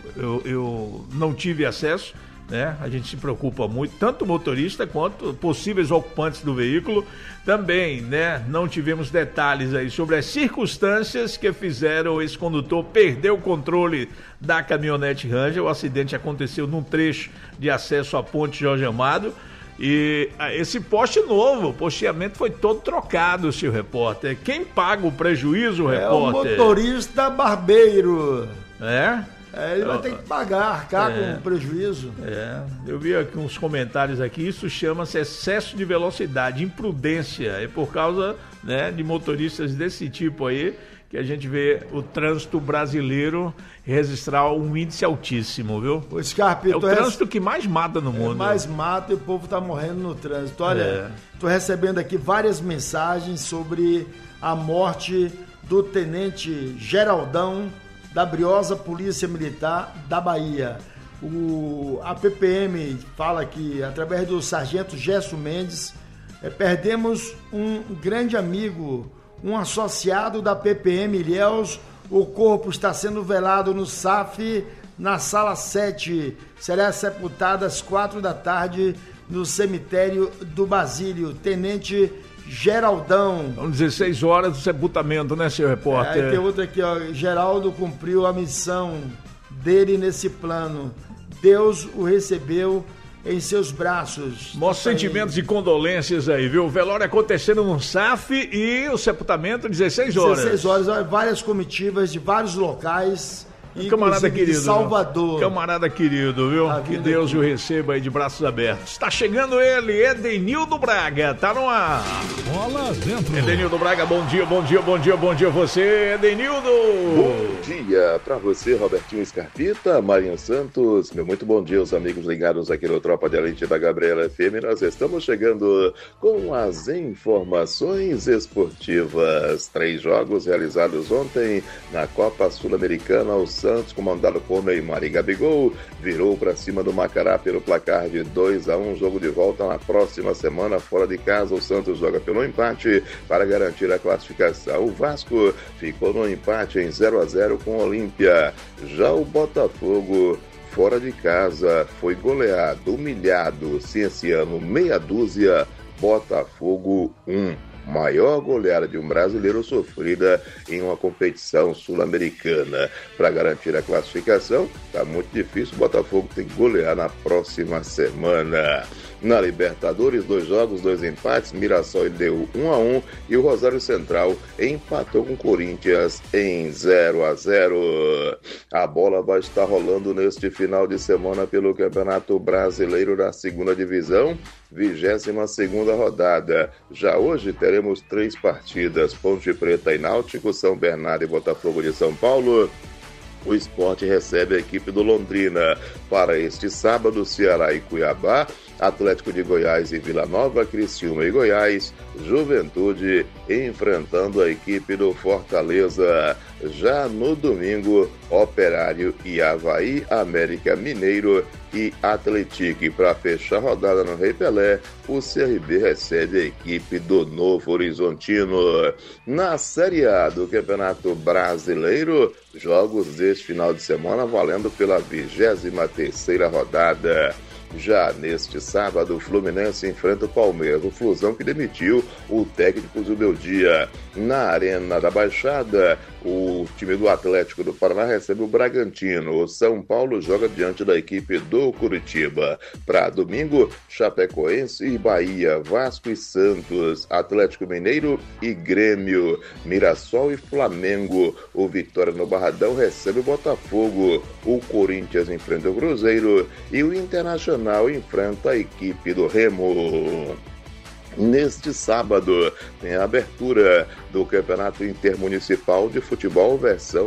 eu não tive acesso. Né? A gente se preocupa muito, tanto o motorista quanto possíveis ocupantes do veículo. Também, né, não tivemos detalhes aí sobre as circunstâncias que fizeram esse condutor perder o controle da caminhonete Ranger. O acidente aconteceu num trecho de acesso à ponte Jorge Amado. E esse poste novo, o posteamento foi todo trocado, seu repórter. Quem paga o prejuízo, repórter? É o motorista barbeiro. Ele vai ter que arcar com o prejuízo. Eu vi aqui uns comentários aqui, isso chama-se excesso de velocidade, imprudência. É por causa, né, de motoristas desse tipo aí que a gente vê o trânsito brasileiro registrar um índice altíssimo, viu? O Scarpito, é o trânsito que mais mata no mundo. Mais mata e o povo tá morrendo no trânsito. Olha, tô recebendo aqui várias mensagens sobre a morte do Tenente Geraldão, da Briosa Polícia Militar da Bahia. A PPM fala que, através do sargento Gerson Mendes, perdemos um grande amigo, um associado da PPM Ilhéus. O corpo está sendo velado no SAF, na sala 7. Será sepultado às 4 da tarde no cemitério do Basílio. Tenente Geraldão. São 16 horas do sepultamento, né, seu repórter? Aí tem outra aqui, ó. Geraldo cumpriu a missão dele nesse plano. Deus o recebeu em seus braços. Nossos sentimentos e condolências aí, viu? O velório acontecendo no SAF e o sepultamento 16 horas. 16 horas, várias comitivas de vários locais. Camarada querido, de Salvador. Camarada querido, viu? Que Deus o receba aí de braços abertos. Está chegando ele, Edenildo Braga, tá no ar. Bola dentro. Edenildo Braga, bom dia você, Edenildo. Bom dia pra você, Robertinho Scarpita, Marinho Santos, meu muito bom dia aos amigos ligados aqui no Tropa de Elite da Gabriela FM. Nós estamos chegando com as informações esportivas. 3 jogos realizados ontem na Copa Sul-Americana. O Santos, comandado por Neymar e Gabigol, virou para cima do Macará pelo placar de 2-1. Jogo de volta na próxima semana, fora de casa. O Santos joga pelo empate para garantir a classificação. O Vasco ficou no empate em 0-0 com o Olímpia. Já o Botafogo, fora de casa, foi goleado, humilhado, Cienciano meia dúzia, Botafogo 1. Maior goleada de um brasileiro sofrida em uma competição sul-americana. Para garantir a classificação, está muito difícil. O Botafogo tem que golear na próxima semana. Na Libertadores, 2 jogos, 2 empates. Mirassol deu 1-1 e o Rosário Central empatou com o Corinthians em 0-0. A bola vai estar rolando neste final de semana pelo Campeonato Brasileiro da 2ª Divisão, 22ª rodada. Já hoje teremos 3 partidas: Ponte Preta e Náutico, São Bernardo e Botafogo de São Paulo. O Sport recebe a equipe do Londrina. Para este sábado, Ceará e Cuiabá, Atlético de Goiás e Vila Nova, Criciúma e Goiás, Juventude enfrentando a equipe do Fortaleza. Já no domingo, Operário e Avaí, América Mineiro e Atlético. Para fechar a rodada no Rei Pelé, o CRB recebe a equipe do Novo Horizontino. Na Série A do Campeonato Brasileiro, jogos deste final de semana valendo pela 23ª rodada. Já neste sábado, o Fluminense enfrenta o Palmeiras, o Flusão que demitiu o técnico Zubeldia. Na Arena da Baixada, o time do Atlético do Paraná recebe o Bragantino. O São Paulo joga diante da equipe do Curitiba. Para domingo, Chapecoense e Bahia, Vasco e Santos, Atlético Mineiro e Grêmio, Mirassol e Flamengo. O Vitória no Barradão recebe o Botafogo. O Corinthians enfrenta o Cruzeiro e o Internacional enfrenta a equipe do Remo. Neste sábado, tem a abertura do Campeonato Intermunicipal de Futebol versão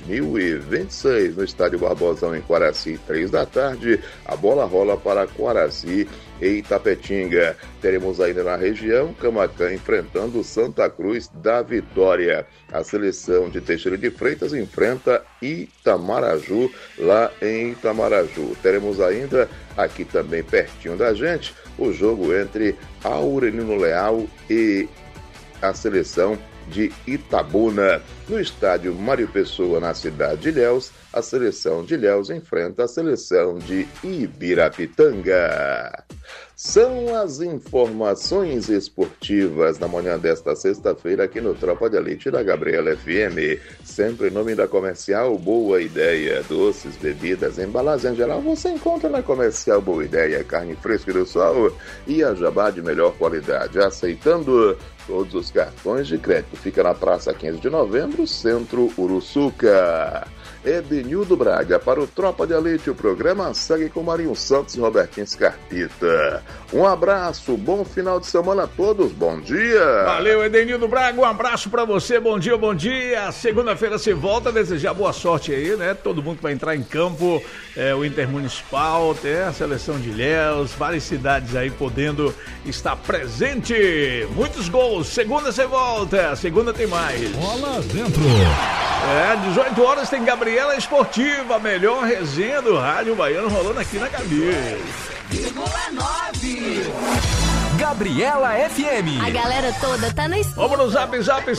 2026 no Estádio Barbosão, em Quaraci, 3 da tarde. A bola rola para Quaraci e Itapetinga. Teremos ainda na região Camaquã enfrentando Santa Cruz da Vitória. A seleção de Teixeira de Freitas enfrenta Itamaraju, lá em Itamaraju. Teremos ainda, aqui também pertinho da gente, o jogo entre Aurelino Leal e a seleção de Itabuna. No estádio Mário Pessoa, na cidade de Ilhéus, a seleção de Ilhéus enfrenta a seleção de Ibirapitanga. São as informações esportivas na manhã desta sexta-feira aqui no Tropa de Elite da Gabriela FM. Sempre em nome da Comercial Boa Ideia. Doces, bebidas, embalagem em geral você encontra na Comercial Boa Ideia. Carne fresca do sol e a jabá de melhor qualidade. Aceitando todos os cartões de crédito. Fica na Praça 15 de Novembro, Centro Uruçuca. Edenildo Braga para o Tropa de Elite. O programa segue com Marinho Santos e Robertinho Scarpita. Um abraço, bom final de semana a todos, bom dia. Valeu, Edenildo Braga, um abraço pra você, bom dia, bom dia. Segunda-feira se volta, desejar boa sorte aí, né? Todo mundo que vai entrar em campo, o Intermunicipal, tem a seleção de Ilhéus, várias cidades aí podendo estar presente. Muitos gols, segunda você volta, segunda tem mais. Bola dentro. 18 horas tem Gabriela Esportiva, melhor resenha do rádio baiano rolando aqui na cabeça. Gabriela FM. A galera toda tá na escuta. Vamos no Zap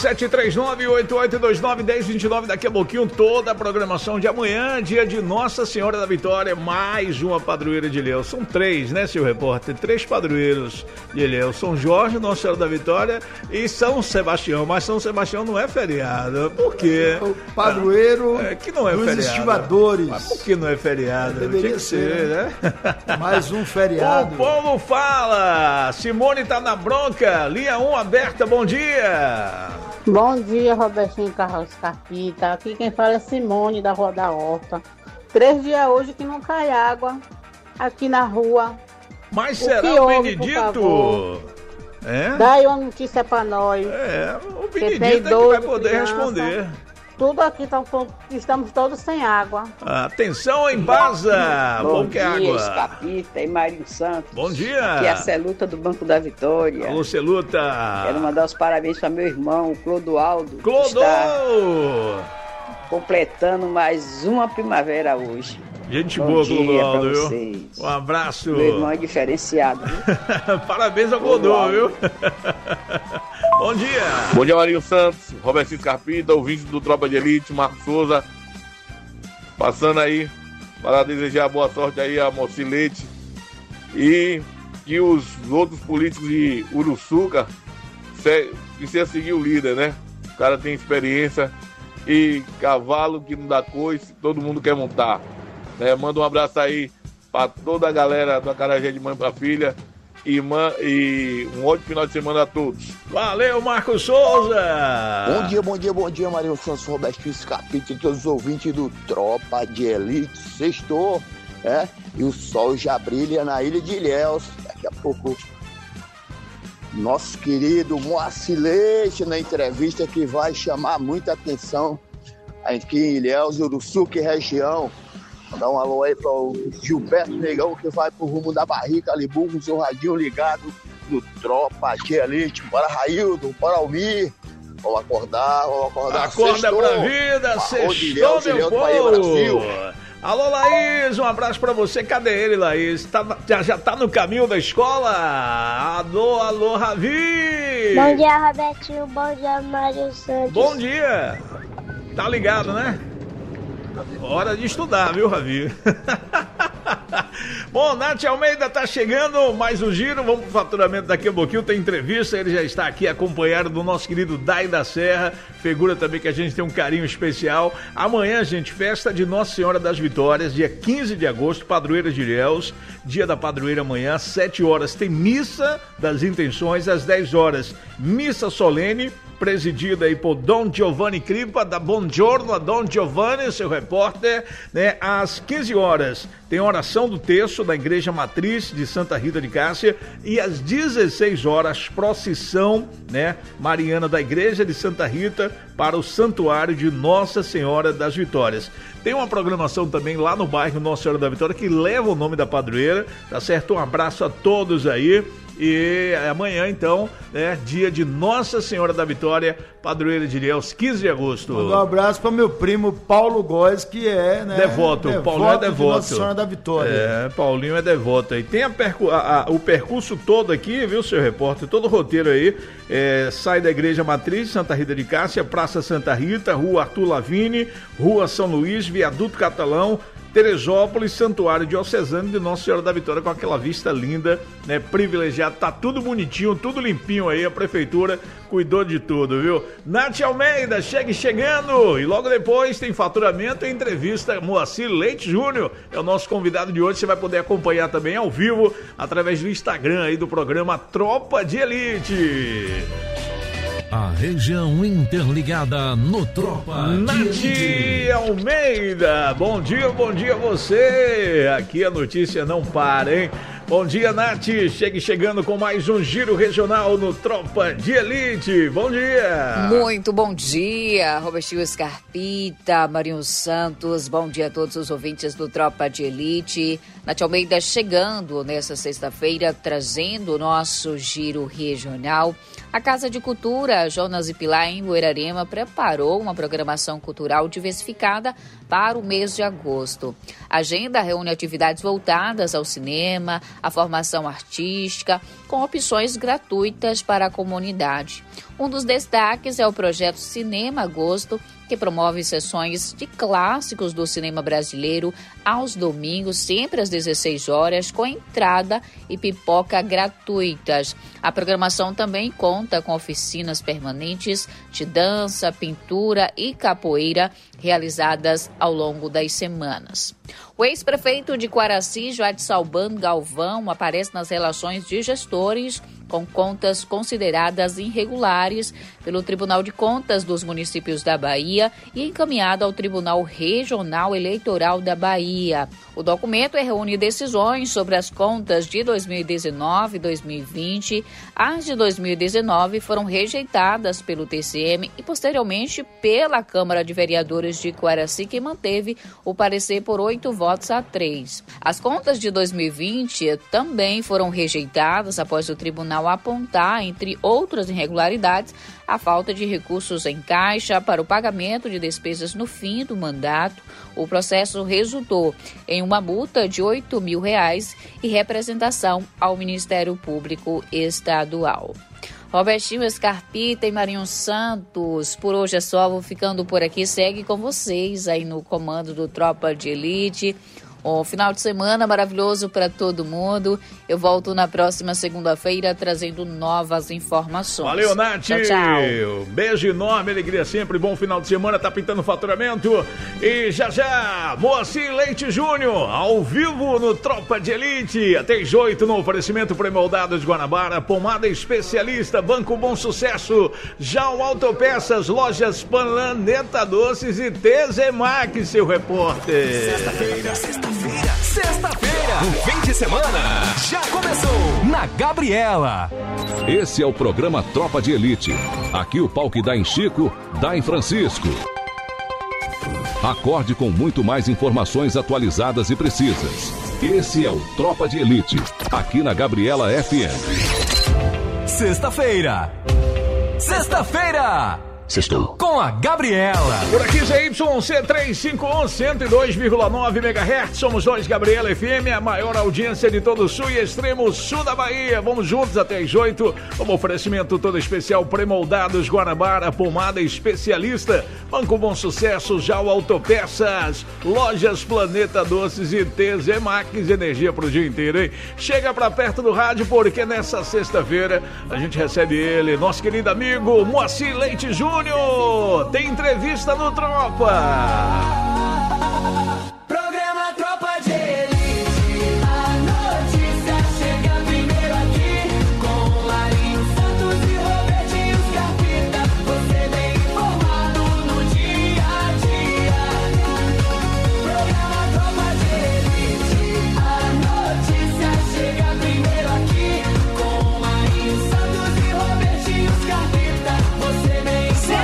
739-8829-1029. Daqui a pouquinho toda a programação de amanhã, dia de Nossa Senhora da Vitória. Mais uma padroeira de Ilhéus. São 3, né, seu repórter? 3 padroeiros de Ilhéus. São Jorge, Nossa Senhora da Vitória e São Sebastião. Mas São Sebastião não é feriado. Por quê? O padroeiro que não é dos feriado. estivadores. Mas por que não é feriado? Deveria Tinha que ser, né? Mais um feriado. O povo fala. Simone tá na bronca, linha 1 aberta, bom dia. Bom dia, Robertinho Carlos Carpita. Aqui quem fala é Simone, da Rua da Horta. 3 dias hoje que não cai água aqui na rua. Mas será o Benedito? Dá aí uma notícia pra nós. O Benedito é que vai poder responder. Tudo aqui, estamos todos sem água. Atenção, Embasa! Bom dia, água. Escapita e Marinho Santos. Bom dia! Aqui é a Celuta do Banco da Vitória. Alô, Celuta! Quero mandar os parabéns para meu irmão, Clodoaldo. Clodô! Completando mais uma primavera hoje. Gente boa, Clodoaldo, viu? Um abraço. Meu irmão é diferenciado, viu? Parabéns ao Clodô, viu? Bom dia. Bom dia, Marinho Santos, Robertinho Scarpita, ouvinte do Tropa de Elite, Marcos Souza. Passando aí para desejar boa sorte aí a Mocilete e que os outros políticos de Uruçuca precisam seguir o líder, né? O cara tem experiência e cavalo que não dá coice, todo mundo quer montar. Manda um abraço aí para toda a galera do Acarajé de mãe para filha e um ótimo final de semana a todos. Valeu, Marcos Souza! Bom dia, Marinho Santos, Robertinho Scarpita e todos os ouvintes do Tropa de Elite. Sextou, e o sol já brilha na ilha de Ilhéus. Daqui a pouco, nosso querido Moacir Leite na entrevista que vai chamar muita atenção aqui em Ilhéus, Uruçuca e região. Dá um alô aí para o Gilberto Negão, que vai pro rumo da Barrica, Libu, com o seu radinho ligado no Tropa de Elite. Bora, Raildo, bora, Almir. Vamos acordar. Acorda pra vida, sextou, meu povo. Alô, Laís, um abraço pra você. Cadê ele, Laís? Já tá no caminho da escola? Alô, Ravi. Bom dia, Robertinho. Bom dia, Mário Santos. Bom dia. Tá ligado, né? Hora de estudar, viu, Ravi? Bom, Nath Almeida tá chegando, mais um giro, vamos pro faturamento daqui a pouquinho, tem entrevista, ele já está aqui acompanhado do nosso querido Dai da Serra, figura também que a gente tem um carinho especial. Amanhã, gente, festa de Nossa Senhora das Vitórias, dia 15 de agosto, Padroeira de Ilhéus, dia da padroeira amanhã, às 7 horas, tem missa das intenções, às 10 horas, missa solene, presidida aí por Dom Giovanni Cripa, da Buongiorno a Dom Giovanni, seu repórter, né? Às 15 horas tem oração do terço da Igreja Matriz de Santa Rita de Cássia e às 16 horas procissão, né, mariana da Igreja de Santa Rita para o Santuário de Nossa Senhora das Vitórias. Tem uma programação também lá no bairro Nossa Senhora da Vitória que leva o nome da padroeira, tá certo? Um abraço a todos aí. E amanhã, então, né, dia de Nossa Senhora da Vitória, padroeira de Ilhéus, 15 de agosto. Um abraço para meu primo Paulo Góes, que é, né, devoto. Paulinho é devoto. Nossa Senhora da Vitória. É, Paulinho é devoto. E tem o percurso todo aqui, viu, seu repórter? Todo o roteiro aí. Sai da Igreja Matriz, Santa Rita de Cássia, Praça Santa Rita, Rua Arthur Lavini, Rua São Luís, Viaduto Catalão, Teresópolis, Santuário Diocesano de Nossa Senhora da Vitória, com aquela vista linda, né, privilegiada, tá tudo bonitinho, tudo limpinho aí, a prefeitura cuidou de tudo, viu? Nath Almeida, chegando, e logo depois tem faturamento e entrevista, Moacir Leite Júnior é o nosso convidado de hoje, você vai poder acompanhar também ao vivo, através do Instagram aí do programa Tropa de Elite. A região interligada no Tropa Nath Almeida, bom dia você. Aqui a notícia não para, hein? Bom dia, Nath. Chegando com mais um giro regional no Tropa de Elite. Bom dia. Muito bom dia, Robertinho Scarpita, Marinho Santos. Bom dia a todos os ouvintes do Tropa de Elite. Nath Almeida chegando nesta sexta-feira, trazendo o nosso giro regional. A Casa de Cultura Jonas e Pilar, em Buerarema, preparou uma programação cultural diversificada para o mês de agosto. A agenda reúne atividades voltadas ao cinema, à formação artística, com opções gratuitas para a comunidade. Um dos destaques é o projeto Cinema Agosto, que promove sessões de clássicos do cinema brasileiro aos domingos, sempre às 16 horas, com entrada e pipoca gratuitas. A programação também conta com oficinas permanentes de dança, pintura e capoeira realizadas ao longo das semanas. O ex-prefeito de Quaraci, Joadsalban Galvão, aparece nas relações de gestores com contas consideradas irregulares pelo Tribunal de Contas dos Municípios da Bahia e encaminhado ao Tribunal Regional Eleitoral da Bahia. O documento reúne decisões sobre as contas de 2019 e 2020. As de 2019 foram rejeitadas pelo TCM e posteriormente pela Câmara de Vereadores de Quaraci, que manteve o parecer por 8-3. As contas de 2020 também foram rejeitadas após o tribunal apontar, entre outras irregularidades, a falta de recursos em caixa para o pagamento de despesas no fim do mandato. O processo resultou em uma multa de R$8 mil e representação ao Ministério Público Estadual. Robertinho Scarpita e Marinho Santos, por hoje é só, vou ficando por aqui, segue com vocês aí no comando do Tropa de Elite. Um final de semana maravilhoso para todo mundo. Eu volto na próxima segunda-feira trazendo novas informações. Valeu, Nath. Tchau, tchau. Beijo enorme, alegria sempre. Bom final de semana, tá pintando faturamento. E já, Moacir Leite Júnior, ao vivo no Tropa de Elite. Até às 8 no oferecimento Pré-Moldados Guanabara, Pomada Especialista, Banco Bom Sucesso, Jal Autopeças, Lojas Planeta Doces e Tezemac, seu repórter. Sexta-feira, o fim de semana já começou na Gabriela. Esse é o programa Tropa de Elite. Aqui o pau que dá em Chico, dá em Francisco. Acorde com muito mais informações atualizadas e precisas. Esse é o Tropa de Elite, aqui na Gabriela FM. Sexta-feira. Sextou. Com a Gabriela. Por aqui, ZYC 351, 102,9 MHz. Somos nós, Gabriela FM, a maior audiência de todo o sul e extremo sul da Bahia. Vamos juntos até as 8. Como oferecimento todo especial, Premoldados Guanabara, pomada especialista. Banco Bom Sucesso, Jau Autopeças, Lojas Planeta Doces e TZ Max, energia pro dia inteiro, hein? Chega pra perto do rádio, porque nessa sexta-feira a gente recebe ele, nosso querido amigo Moacir Leite Júnior. Tem entrevista no Tropa. Programa Tropa de Elite. A notícia chega primeiro aqui. Com Marinho Santos e Robertinho Scarpita. Você bem informado no dia a dia. Programa Tropa de Elite. A notícia chega primeiro aqui. Com Marinho Santos e Robertinho Scarpita. Você bem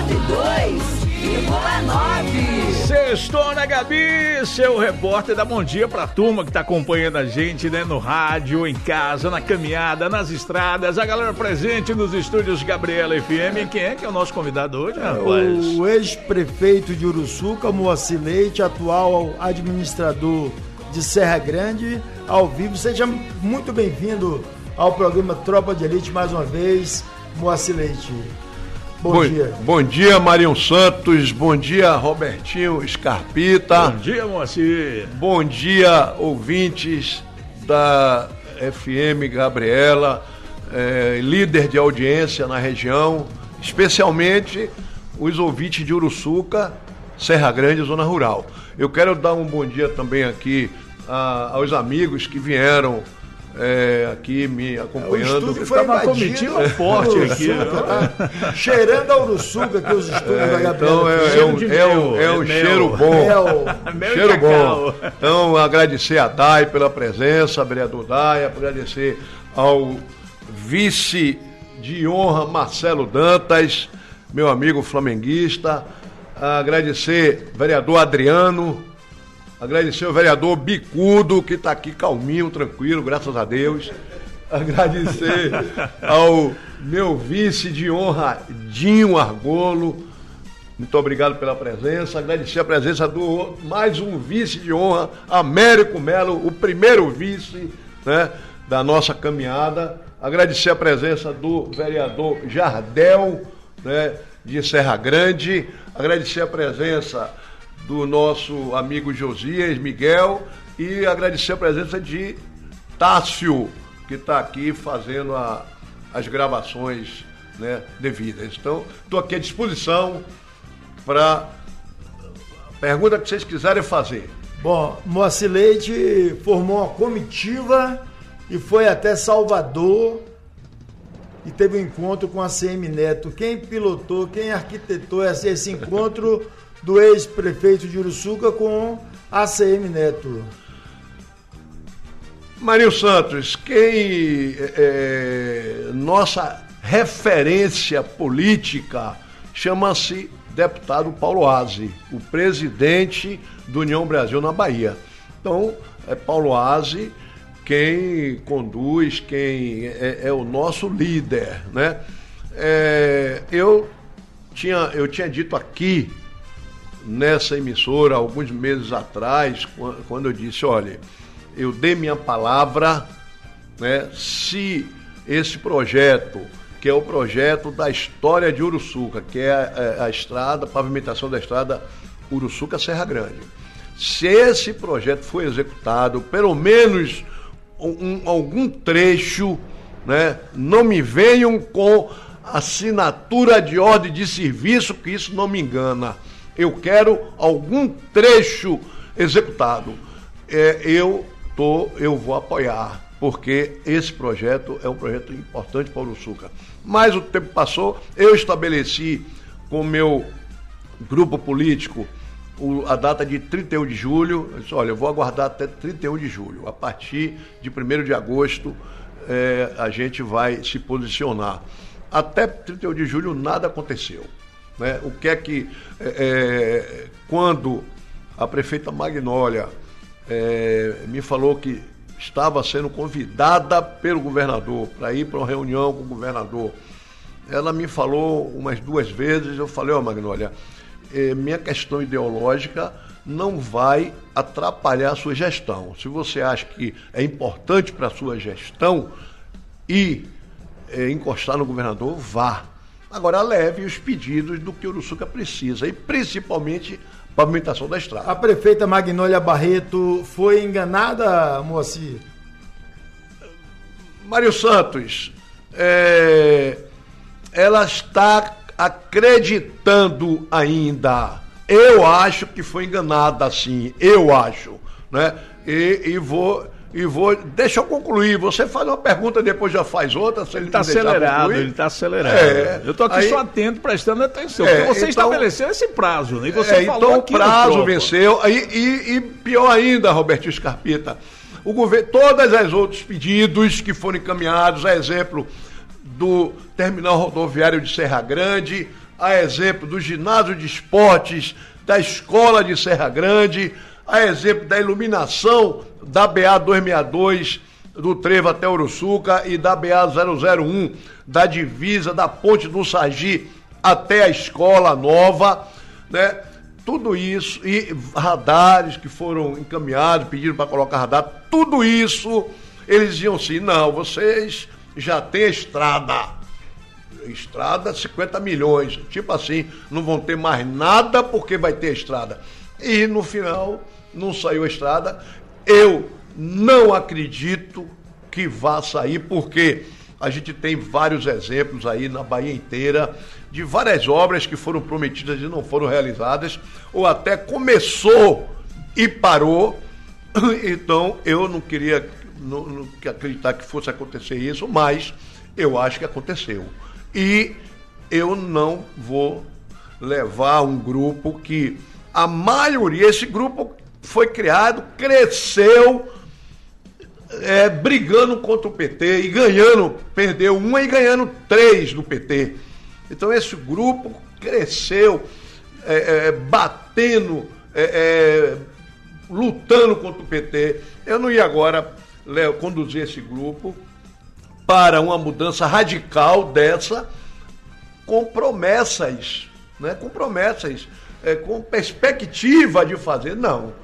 102,9. Sextou na Gabi, seu repórter dá bom dia pra turma que tá acompanhando a gente, né, no rádio, em casa, na caminhada, nas estradas, a galera presente nos estúdios Gabriela FM. Quem é que é o nosso convidado hoje, rapaz? O ex-prefeito de Uruçuca, Moacir Leite, atual administrador de Serra Grande, ao vivo. Seja muito bem-vindo ao programa Tropa de Elite mais uma vez, Moacir Leite. Bom dia. Bom dia, Marinho Santos. Bom dia, Robertinho Scarpita. Bom dia, Moacir. Bom dia, ouvintes da FM Gabriela, líder de audiência na região, especialmente os ouvintes de Uruçuca, Serra Grande e Zona Rural. Eu quero dar um bom dia também aqui aos amigos que vieram aqui me acompanhando. O estúdio foi uma comitiva forte aqui. Cheirando a Uruçuca aqui os estúdios da Gabriela. Então é um cheiro bom. Cheiro bom. Então agradecer a Dai pela presença, vereador Dai, agradecer ao vice de honra Marcelo Dantas, meu amigo flamenguista, agradecer vereador Adriano, agradecer o vereador Bicudo, que está aqui calminho, tranquilo, graças a Deus. Agradecer ao meu vice de honra, Dinho Argolo. Muito obrigado pela presença. Agradecer a presença do mais um vice de honra, Américo Melo, o primeiro vice, né, da nossa caminhada. Agradecer a presença do vereador Jardel, né, de Serra Grande. Agradecer a presença do nosso amigo Josias Miguel e agradecer a presença de Tássio, que está aqui fazendo as gravações, né, devidas. Então, estou aqui à disposição para pergunta que vocês quiserem fazer. Bom, Moacir Leite formou uma comitiva e foi até Salvador e teve um encontro com a CM Neto. Quem pilotou, quem arquitetou esse encontro do ex-prefeito de Uruçuca com a CM Neto? Marinho Santos, nossa referência política chama-se deputado Paulo Aze, o presidente do União Brasil na Bahia. Então, é Paulo Aze quem conduz, quem é o nosso líder, né? Eu tinha dito aqui nessa emissora alguns meses atrás, quando eu disse, olha, eu dei minha palavra, né, se esse projeto, que é o projeto da história de Uruçuca, que é a estrada, a pavimentação da estrada Uruçuca-Serra Grande, se esse projeto for executado, pelo menos algum trecho, né, não me venham com assinatura de ordem de serviço, que isso não me engana. Eu quero algum trecho executado. Eu vou apoiar, porque esse projeto é um projeto importante para o Uruçuca. Mas o tempo passou, eu estabeleci com o meu grupo político a data de 31 de julho. Eu disse, olha, eu vou aguardar até 31 de julho. A partir de 1º de agosto, a gente vai se posicionar. Até 31 de julho nada aconteceu. Né? O que é que, quando a prefeita Magnólia me falou que estava sendo convidada pelo governador para ir para uma reunião com o governador. Ela me falou umas 2 vezes, eu falei, Magnólia, minha questão ideológica não vai atrapalhar a sua gestão. Se você acha que é importante para a sua gestão ir encostar no governador, vá. Agora leve os pedidos do que Uruçuca precisa, e principalmente pavimentação da estrada. A prefeita Magnólia Barreto foi enganada, Moacir? Mário Santos, ela está acreditando ainda. Eu acho que foi enganada, sim. Eu acho, né? E vou... Deixa eu concluir. Você faz uma pergunta, depois já faz outra. Se ele está acelerado, ele está acelerado. Eu estou aqui só atento, prestando atenção. Porque você estabeleceu esse prazo, né? E você falou então aqui o prazo venceu. E pior ainda, Robertinho Scarpita, o governo, todos os outros pedidos que foram encaminhados, a exemplo do terminal rodoviário de Serra Grande, a exemplo do ginásio de esportes da escola de Serra Grande, a exemplo da iluminação da BA 262 do Trevo até Uruçuca e da BA 001 da divisa da Ponte do Sagi até a escola nova, né? Tudo isso, e radares que foram encaminhados, pediram para colocar radar, tudo isso, eles diziam assim, não, vocês já têm estrada, 50 milhões, tipo assim, não vão ter mais nada porque vai ter estrada. E no final não saiu a estrada. Eu não acredito que vá sair, porque a gente tem vários exemplos aí na Bahia inteira de várias obras que foram prometidas e não foram realizadas, ou até começou e parou. Então eu não queria acreditar que fosse acontecer isso, mas eu acho que aconteceu. E eu não vou levar um grupo que a maioria, esse grupo foi criado, cresceu, brigando contra o PT e ganhando, perdeu uma e ganhando 3 do PT. Então esse grupo cresceu, batendo, lutando contra o PT. Eu não ia agora conduzir esse grupo para uma mudança radical dessa, com promessas, né? Com promessas, com perspectiva de fazer. Não,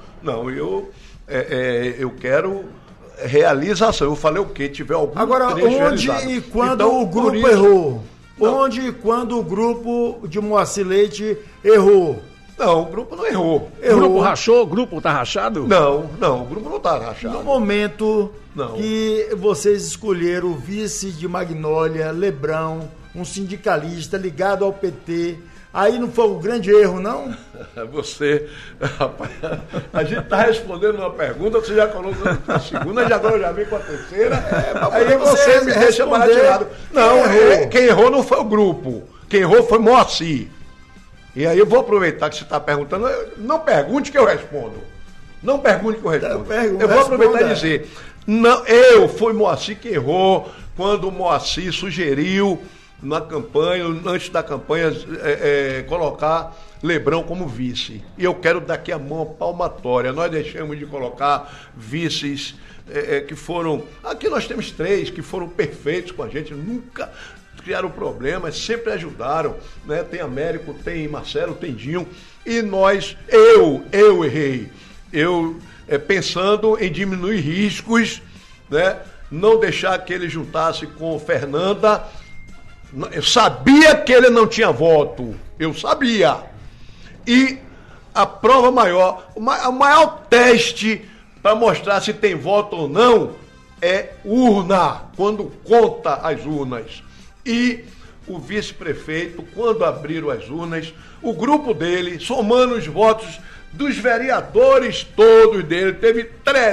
eu quero realização. Eu falei o quê? Tiver algum agora, onde realizado. E quando então, o grupo errou? Não. Onde e quando o grupo de Moacir Leite errou? Não, o grupo não errou. O grupo rachou? O grupo tá rachado? Não, o grupo não tá rachado. No momento que vocês escolheram o vice de Magnólia, Lebrão, um sindicalista ligado ao PT, aí não foi um grande erro, não? Você, rapaz, a gente tá respondendo uma pergunta, você já colocou a segunda, e agora eu já vim com a terceira, aí você me deixa barateado. Não, quem errou não foi o grupo, quem errou foi Moacir. E aí eu vou aproveitar que você está perguntando, não pergunte que eu respondo. Não pergunte que eu respondo. Eu vou aproveitar e dizer, não, foi Moacir que errou quando o Moacir sugeriu na campanha, antes da campanha, colocar Lebrão como vice. E eu quero daqui a mão palmatória. Nós deixamos de colocar vices que foram... Aqui nós temos 3 que foram perfeitos com a gente, nunca criaram problemas, sempre ajudaram, né? Tem Américo, tem Marcelo, tem Dinho, e nós, eu errei. Pensando em diminuir riscos, né? Não deixar que ele juntasse com Fernanda. Eu sabia que ele não tinha voto. Eu sabia. E a prova maior, o maior teste para mostrar se tem voto ou não é urna, quando conta as urnas. E o vice-prefeito, quando abriram as urnas, o grupo dele, somando os votos dos vereadores todos dele, teve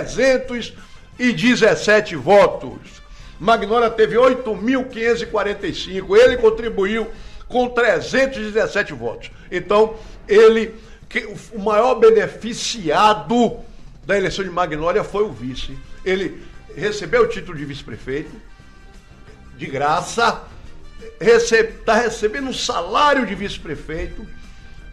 317 votos. Magnólia teve 8.545, ele contribuiu com 317 votos. Então, o maior beneficiado da eleição de Magnólia foi o vice. Ele recebeu o título de vice-prefeito, de graça, está recebendo um salário de vice-prefeito,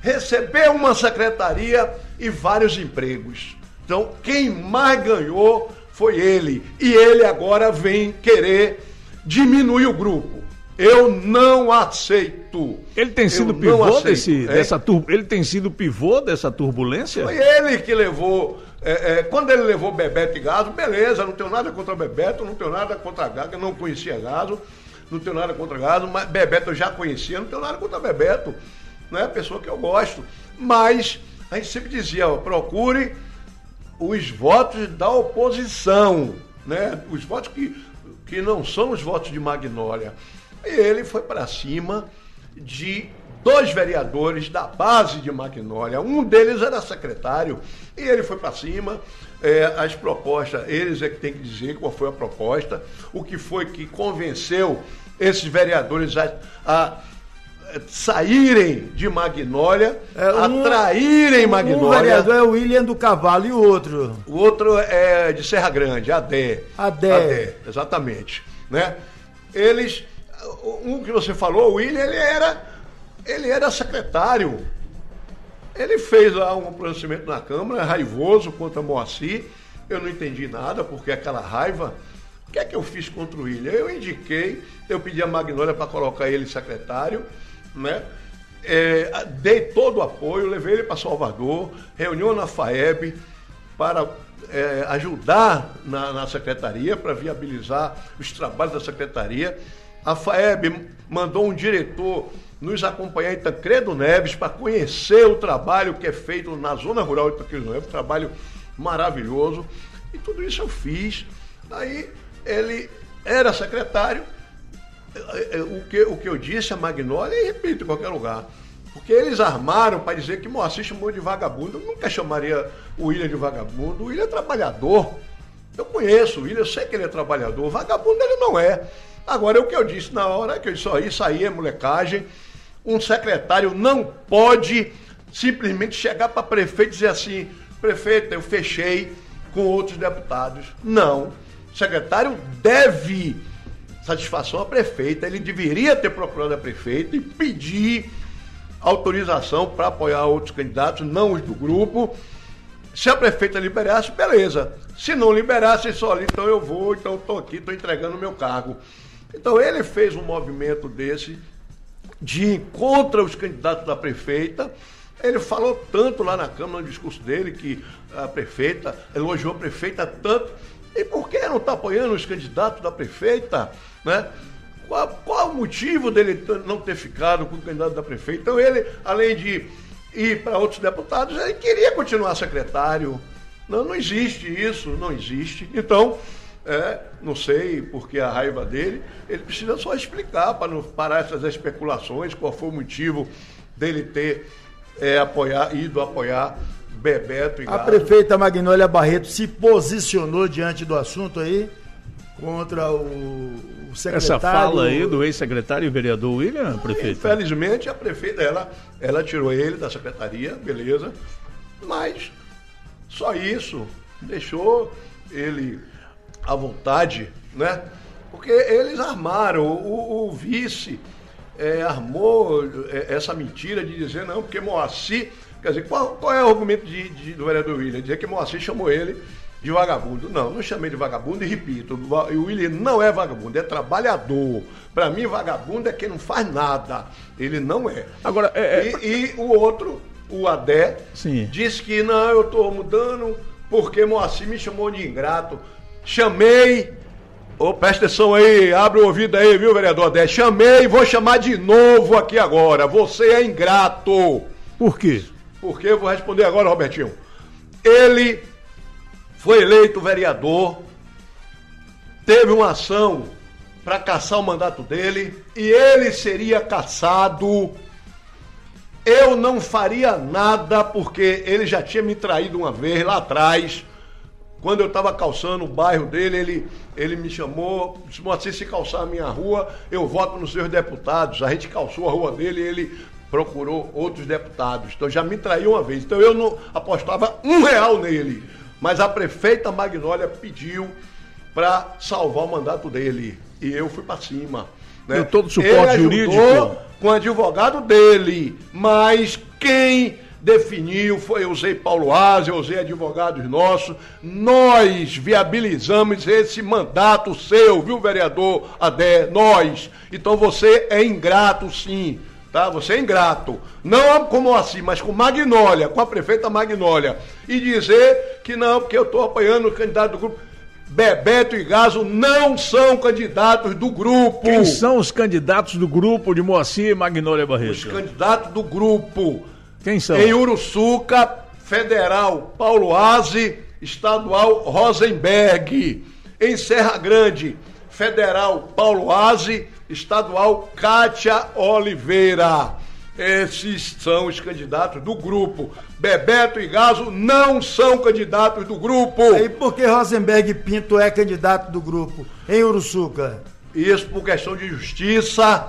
recebeu uma secretaria e vários empregos. Então, quem mais ganhou foi ele. E ele agora vem querer diminuir o grupo. Eu não aceito. Ele tem sido pivô ele tem sido pivô dessa turbulência? Foi ele que levou. Quando ele levou Bebeto e Gaso, beleza, não tenho nada contra Bebeto, não tenho nada contra Gaso, eu não conhecia Gaso, não tenho nada contra Gaso, mas Bebeto eu já conhecia, não tenho nada contra Bebeto, não é a pessoa que eu gosto. Mas a gente sempre dizia, procure os votos da oposição, né? Os votos que não são os votos de Magnólia. E ele foi para cima de 2 vereadores da base de Magnólia. Um deles era secretário e ele foi para cima. As propostas, eles é que tem que dizer qual foi a proposta, o que foi que convenceu esses vereadores a saírem de Magnólia, atraírem Magnólia. Um vereador é o William do Cavalo e o outro? O outro é de Serra Grande, Adé, exatamente. Né? Eles... Um que você falou, o William, ele era secretário. Ele fez lá um pronunciamento na Câmara, raivoso contra Moacir. Eu não entendi nada, porque aquela raiva. O que é que eu fiz contra o William? Eu indiquei, eu pedi a Magnólia para colocar ele secretário, né? Dei todo o apoio, levei ele para Salvador, reunião na FAEB para ajudar na secretaria, para viabilizar os trabalhos da secretaria. A FAEB mandou um diretor nos acompanhar em Tancredo Neves para conhecer o trabalho que é feito na zona rural de Tancredo Neves, um trabalho maravilhoso. E tudo isso eu fiz. Aí ele era secretário. O que eu disse a Magnólia, e repito em qualquer lugar, porque eles armaram para dizer que Moacir chamou de vagabundo. Eu nunca chamaria o William de vagabundo. O William é trabalhador. Eu conheço o William, eu sei que ele é trabalhador. Vagabundo ele não é. Agora, o que eu disse na hora, que eu disse, isso aí é molecagem. Um secretário não pode simplesmente chegar para prefeito e dizer assim, prefeito, eu fechei com outros deputados. Não. O secretário deve satisfação à prefeita, ele deveria ter procurado a prefeita e pedir autorização para apoiar outros candidatos, não os do grupo. Se a prefeita liberasse, beleza. Se não liberasse, só então eu vou, então estou aqui, estou entregando o meu cargo. Então ele fez um movimento desse de ir contra os candidatos da prefeita. Ele falou tanto lá na Câmara, no discurso dele, que a prefeita, elogiou a prefeita tanto. E por que não está apoiando os candidatos da prefeita? Né? Qual o motivo dele não ter ficado com o candidato da prefeita? Então ele, além de ir para outros deputados, ele queria continuar secretário. Não existe isso, não existe. Então, não sei por que a raiva dele, ele precisa só explicar para não parar essas especulações, qual foi o motivo dele ter ido apoiar Bebeto e Gaso. A prefeita Magnólia Barreto se posicionou diante do assunto aí, contra o secretário... Essa fala aí do ex-secretário e vereador William, prefeito? Infelizmente, a prefeita, ela tirou ele da secretaria, beleza, mas só isso, deixou ele à vontade, né? Porque eles armaram, o vice armou essa mentira de dizer, não, porque Moacir... Quer dizer, qual é o argumento do vereador William? Dizer que Moacir chamou ele de vagabundo. Não chamei de vagabundo e repito, o William não é vagabundo, é trabalhador. Para mim, vagabundo é quem não faz nada. Ele não é. Agora, E o outro, o Adé, disse que não, eu estou mudando porque Moacir me chamou de ingrato. Chamei, presta atenção aí, abre o ouvido aí, viu, vereador Adé? Chamei e vou chamar de novo aqui agora. Você é ingrato. Por quê? Porque eu vou responder agora, Robertinho. Ele foi eleito vereador, teve uma ação para caçar o mandato dele e ele seria cassado. Eu não faria nada porque ele já tinha me traído uma vez lá atrás. Quando eu estava calçando o bairro dele, ele me chamou, disse, Moacir, se calçar a minha rua, eu voto nos seus deputados. A gente calçou a rua dele e ele procurou outros deputados. Então já me traiu uma vez. Então eu não apostava R$1 nele. Mas a prefeita Magnólia pediu para salvar o mandato dele. E eu fui para cima. Né? Deu todo o suporte jurídico. com o advogado dele, mas quem definiu, eu usei Paulo Aze, eu usei advogados nossos, nós viabilizamos esse mandato seu, viu, vereador Adé, nós. Então você é ingrato, sim, tá? Você é ingrato. Não como assim, mas com Magnólia, com a prefeita Magnólia. E dizer que não, porque eu estou apoiando o candidato do grupo. Bebeto e Gaso não são candidatos do grupo. Quem são os candidatos do grupo de Moacir e Magnólia Barreto? Os candidatos do grupo. Quem são? Em Uruçuca, federal, Paulo Aze, estadual, Rosenberg. Em Serra Grande, federal, Paulo Aze, estadual, Kátia Oliveira. Esses são os candidatos do grupo. Bebeto e Gaso não são candidatos do grupo. E por que Rosenberg Pinto é candidato do grupo em Uruçuca? Isso por questão de justiça.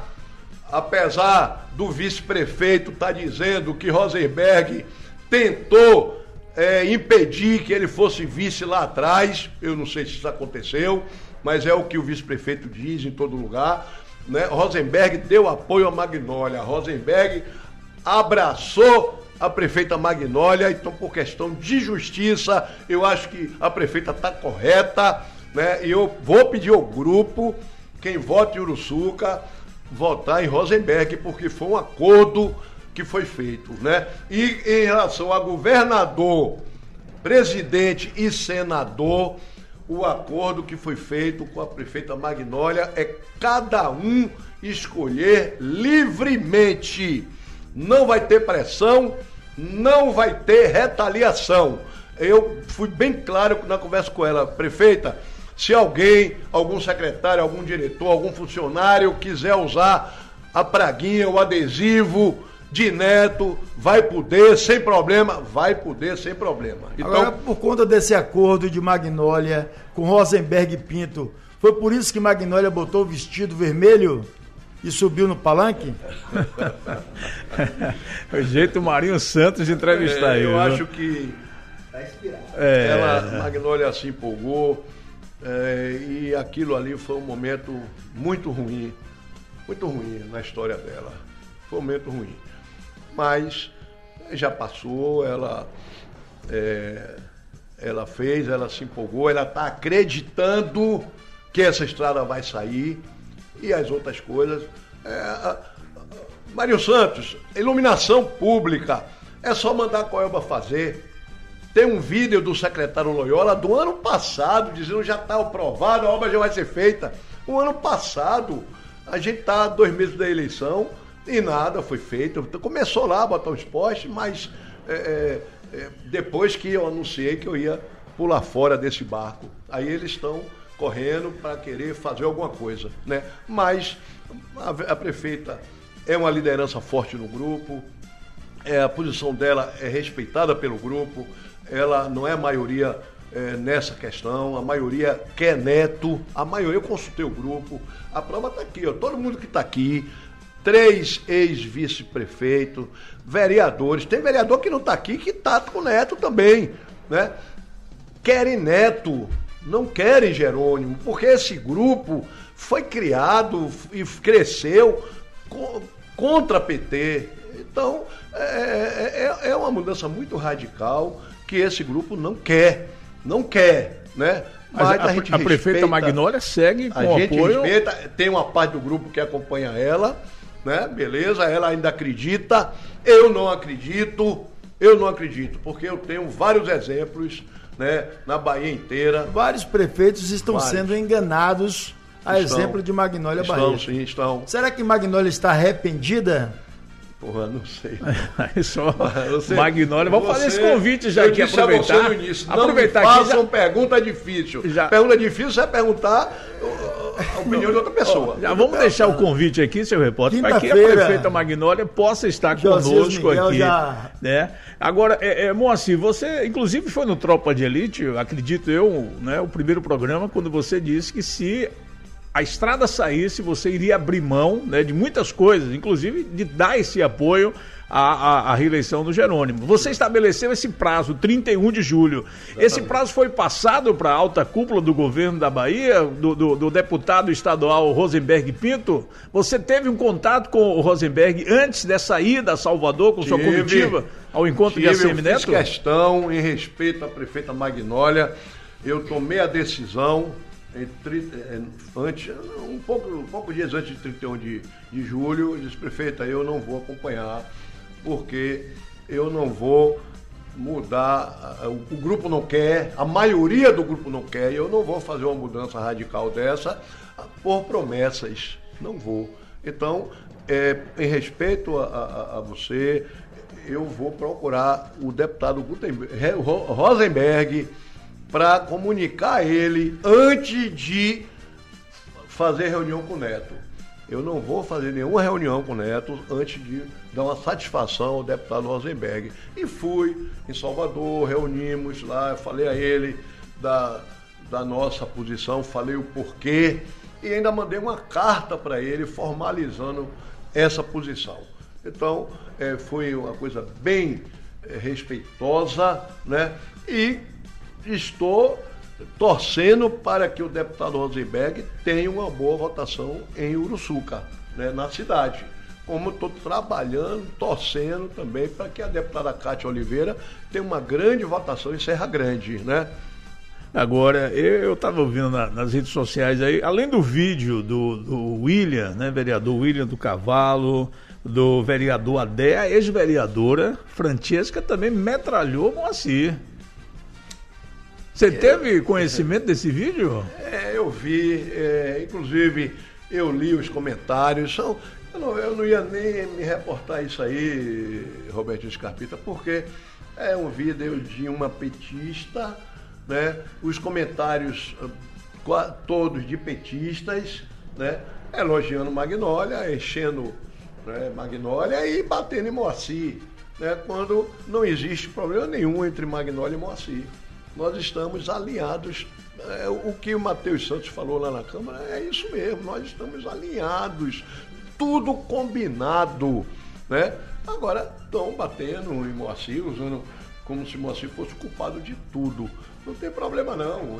Apesar do vice-prefeito estar dizendo que Rosenberg tentou impedir que ele fosse vice lá atrás, eu não sei se isso aconteceu, mas é o que o vice-prefeito diz em todo lugar, né? Rosenberg deu apoio a Magnólia, Rosenberg abraçou a prefeita Magnólia, então por questão de justiça, eu acho que a prefeita está correta, né? E eu vou pedir ao grupo, quem vota em Uruçuca, votar em Rosenberg, porque foi um acordo que foi feito, né? E em relação a governador, presidente e senador, o acordo que foi feito com a prefeita Magnólia é cada um escolher livremente. Não vai ter pressão, não vai ter retaliação. Eu fui bem claro na conversa com ela, prefeita, se alguém, algum secretário, algum diretor, algum funcionário quiser usar a praguinha, o adesivo de Neto, vai poder sem problema, vai poder sem problema. Então, agora, por conta desse acordo de Magnólia com Rosenberg Pinto, foi por isso que Magnólia botou o vestido vermelho e subiu no palanque? O jeito Marinho Santos de entrevistar ele. Eu acho que Magnólia se empolgou. E aquilo ali foi um momento muito ruim na história dela. Foi um momento ruim. Mas já passou, ela fez, ela se empolgou, ela está acreditando que essa estrada vai sair e as outras coisas. Mário Santos, iluminação pública, é só mandar a Coelba fazer. Tem um vídeo do secretário Loyola do ano passado, dizendo que já está aprovado, a obra já vai ser feita. O ano passado, a gente está 2 meses da eleição e nada foi feito. Começou lá a botar os postes, mas depois que eu anunciei que eu ia pular fora desse barco, aí eles estão correndo para querer fazer alguma coisa, né? Mas a prefeita é uma liderança forte no grupo, a posição dela é respeitada pelo grupo, ela não é maioria nessa questão, a maioria quer Neto, a maioria, eu consultei o grupo, a prova está aqui, ó, todo mundo que está aqui, 3 ex-vice-prefeitos, vereadores, tem vereador que não está aqui, que está com Neto também, né? Querem Neto, não querem Jerônimo, porque esse grupo foi criado e cresceu contra a PT. Então, é uma mudança muito radical que esse grupo não quer, né? Mas a prefeita Magnólia segue com apoio. A gente respeita, tem uma parte do grupo que acompanha ela, né? Beleza, ela ainda acredita, eu não acredito, porque eu tenho vários exemplos, né, na Bahia inteira. Vários prefeitos estão sendo enganados a exemplo de Magnólia Barreto. Sim, estão. Será que Magnólia está arrependida? Porra, não sei. Magnólia, vamos fazer esse convite já aqui, aproveitar. No início, aproveitar não me façam pergunta difícil. Pergunta difícil é perguntar a opinião de outra pessoa. Já vamos deixar o convite aqui, seu repórter, para que a prefeita Magnólia possa estar conosco aqui. Né? Agora, Moacir, você inclusive foi no Tropa de Elite, acredito eu, né, o primeiro programa, quando você disse que se a estrada saísse, você iria abrir mão, né, de muitas coisas, inclusive de dar esse apoio à reeleição do Jerônimo. Você estabeleceu esse prazo, 31 de julho. Esse prazo foi passado para a alta cúpula do governo da Bahia, do deputado estadual Rosenberg Pinto? Você teve um contato com o Rosenberg antes dessa ida a Salvador com sua comitiva ao encontro de ACM Neto? Eu fiz questão, em respeito à prefeita Magnólia, eu tomei a decisão um pouco dias antes de 31 de julho, eu disse, prefeita, eu não vou acompanhar, porque eu não vou mudar, o grupo não quer, a maioria do grupo não quer, e eu não vou fazer uma mudança radical dessa por promessas, não vou. Então, em respeito a você, eu vou procurar o deputado Rosenberg para comunicar a ele antes de fazer reunião com o Neto. Eu não vou fazer nenhuma reunião com o Neto antes de dar uma satisfação ao deputado Rosenberg. E fui em Salvador, reunimos lá, eu falei a ele da nossa posição, falei o porquê e ainda mandei uma carta para ele formalizando essa posição. Então, foi uma coisa bem respeitosa, né? E estou torcendo para que o deputado Rosenberg tenha uma boa votação em Uruçuca, né, na cidade. Como estou trabalhando, torcendo também para que a deputada Cátia Oliveira tenha uma grande votação em Serra Grande, né? Agora, eu estava ouvindo nas redes sociais aí, além do vídeo do William, né, vereador William do Cavalo, do vereador Adé, a ex-vereadora Francesca também metralhou Moacir. Você teve conhecimento desse vídeo? Eu vi, inclusive eu li os comentários. Eu não ia nem me reportar isso aí, Robertinho Scarpita, porque é um vídeo de uma petista, né? Os comentários todos de petistas, né? Elogiando Magnólia, enchendo, né, Magnólia e batendo em Moacir, né? Quando não existe problema nenhum entre Magnólia e Moacir. Nós estamos alinhados, o que o Matheus Santos falou lá na Câmara é isso mesmo, nós estamos alinhados, tudo combinado, né? Agora estão batendo em Moacir, usando como se Moacir fosse culpado de tudo. Não tem problema não,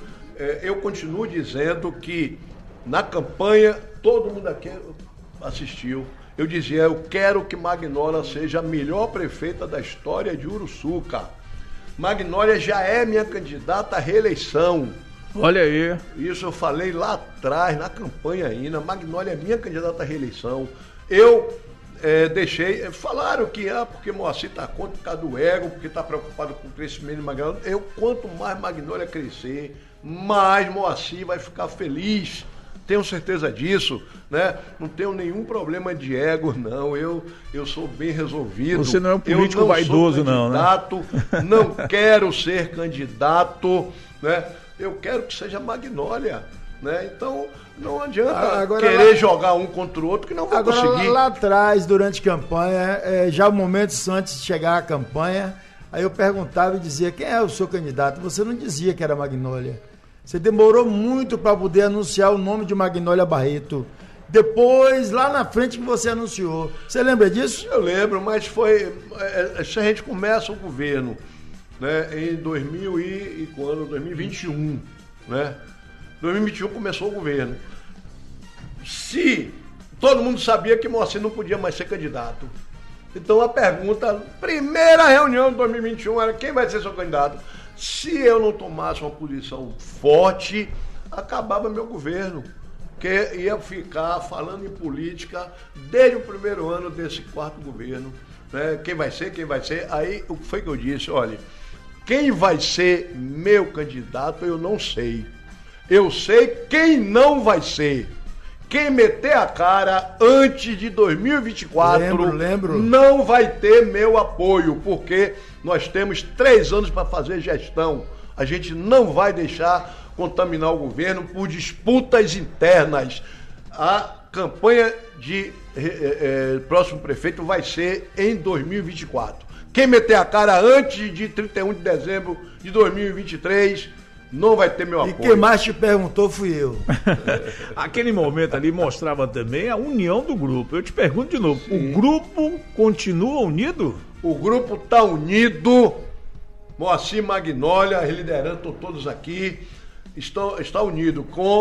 eu continuo dizendo que na campanha todo mundo aqui assistiu. Eu dizia, eu quero que Magnólia seja a melhor prefeita da história de Uruçuca. Magnólia já é minha candidata à reeleição. Olha aí. Isso eu falei lá atrás, na campanha ainda. Magnólia é minha candidata à reeleição. Eu deixei... Falaram que porque Moacir está contra por causa do ego, porque está preocupado com o crescimento de Magnólia. Quanto mais Magnólia crescer, mais Moacir vai ficar feliz. Tenho certeza disso, né? Não tenho nenhum problema de ego, não. Eu sou bem resolvido. Você não é um político vaidoso, não, né? Não quero ser candidato, né? Eu quero que seja Magnólia, né? Então, não adianta querer jogar um contra o outro, que não vai conseguir. Lá atrás, durante a campanha, já momentos antes de chegar à campanha, aí eu perguntava e dizia, quem é o seu candidato? Você não dizia que era Magnólia. Você demorou muito para poder anunciar o nome de Magnólia Barreto. Depois, lá na frente que você anunciou. Você lembra disso? Eu lembro, mas foi... Se a gente começa o governo, né, em 2021, né? 2021 começou o governo. Se todo mundo sabia que Moacir não podia mais ser candidato. Então a pergunta, primeira reunião de 2021 era quem vai ser seu candidato? Se eu não tomasse uma posição forte, acabava meu governo, que ia ficar falando em política desde o primeiro ano desse quarto governo, né? Quem vai ser? Aí o que foi que eu disse? Olha, quem vai ser meu candidato eu não sei. Eu sei quem não vai ser. Quem meter a cara antes de 2024 lembro. Não vai ter meu apoio, porque nós temos 3 anos para fazer gestão. A gente não vai deixar contaminar o governo por disputas internas. A campanha de próximo prefeito vai ser em 2024. Quem meter a cara antes de 31 de dezembro de 2023 não vai ter meu apoio. E quem mais te perguntou fui eu. Aquele momento ali mostrava também a união do grupo. Eu te pergunto de novo, o grupo continua unido? O grupo está unido. Moacir Magnólia, liderando todos aqui, está unido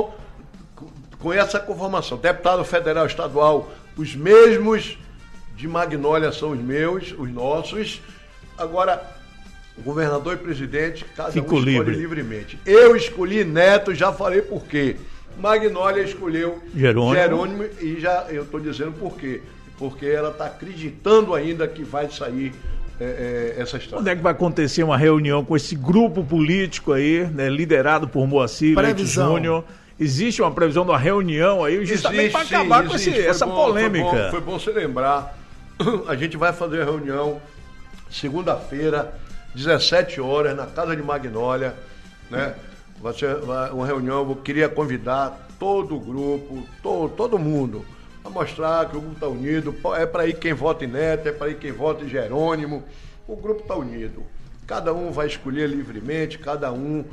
com essa conformação. Deputado federal estadual, os mesmos de Magnólia são os meus, os nossos. Agora, o governador e presidente, cada um escolhe livremente. Eu escolhi Neto, já falei por quê. Magnólia escolheu Jerônimo e já eu estou dizendo por quê. Porque ela está acreditando ainda que vai sair essa história. Quando é que vai acontecer uma reunião com esse grupo político aí, né, liderado por Moacir Leite Júnior? Existe uma previsão de uma reunião aí, justamente para acabar com essa polêmica. Foi bom você lembrar. A gente vai fazer a reunião segunda-feira, 17 horas, na Casa de Magnólia, né? Vai ser uma reunião, eu queria convidar todo o grupo, todo mundo, a mostrar que o grupo está unido. É para ir quem vota em Neto, é para ir quem vota em Jerônimo. O grupo está unido. Cada um vai escolher livremente, cada um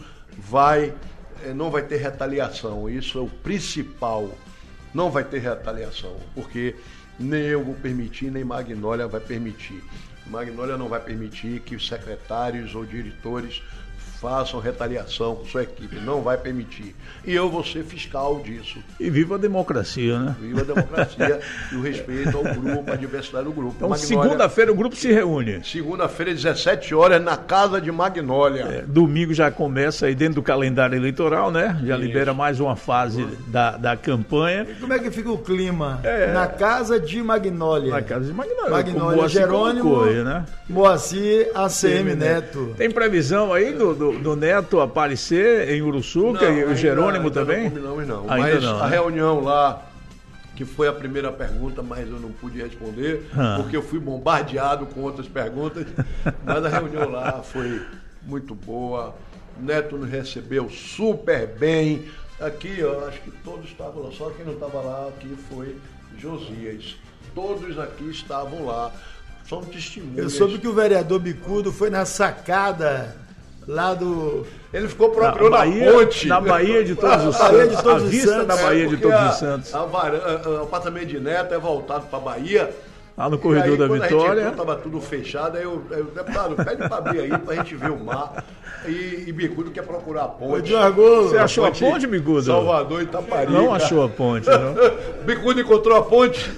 não vai ter retaliação. Isso é o principal. Não vai ter retaliação, porque nem eu vou permitir, nem Magnólia vai permitir. Magnólia não vai permitir que os secretários ou diretores façam retaliação com sua equipe, não vai permitir. E eu vou ser fiscal disso. E viva a democracia, né? Viva a democracia e o respeito ao grupo, à diversidade do grupo. Então, segunda-feira o grupo se reúne. Segunda-feira, 17 horas, na Casa de Magnólia. Domingo já começa aí dentro do calendário eleitoral, né? Já libera mais uma fase da campanha. E como é que fica o clima? Na Casa de Magnólia. Na Casa de Magnólia. Magnólia Jerônimo, né? Moacir, ACM Neto. Tem previsão aí do Neto aparecer em Uruçuca e o Jerônimo também? Não combinamos não. Mas a reunião lá, que foi a primeira pergunta, mas eu não pude responder, porque eu fui bombardeado com outras perguntas, mas a reunião lá foi muito boa. O Neto nos recebeu super bem. Aqui, eu acho que todos estavam lá, só quem não estava lá aqui foi Josias. Todos aqui estavam lá. São testemunhas. Eu soube que o vereador Bicudo foi na sacada lá do... Ele ficou procurando a ponte. Na Bahia de Todos os Santos. A vista da Bahia de Todos os Santos. O apartamento de Neto é voltado para a Bahia. Lá no corredor da Vitória. Estava tudo fechado, aí o deputado, pede para abrir aí para a gente ver o mar. E Bicudo quer procurar a ponte. Você achou a ponte, Bicudo? Salvador e Itaparica. Não achou a ponte, não? Bicudo encontrou a ponte.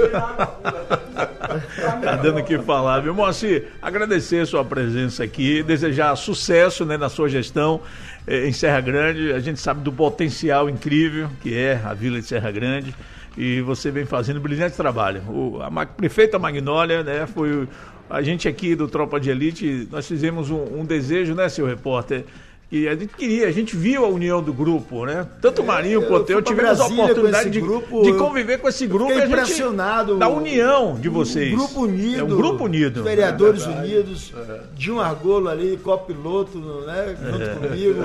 Tá dando o que falar, viu, Moacir? Agradecer a sua presença aqui, desejar sucesso, né, na sua gestão em Serra Grande. A gente sabe do potencial incrível que é a Vila de Serra Grande e você vem fazendo um brilhante trabalho. A prefeita Magnólia, né, foi a gente aqui do Tropa de Elite, nós fizemos um desejo, né, seu repórter? E a gente viu a união do grupo, né? Tanto o Marinho quanto eu tivemos a oportunidade de conviver com esse grupo. Fiquei impressionado. Da união de vocês. Um grupo unido. É um grupo unido. Vereadores unidos. Dinho Argolo ali, copiloto, né? Junto comigo.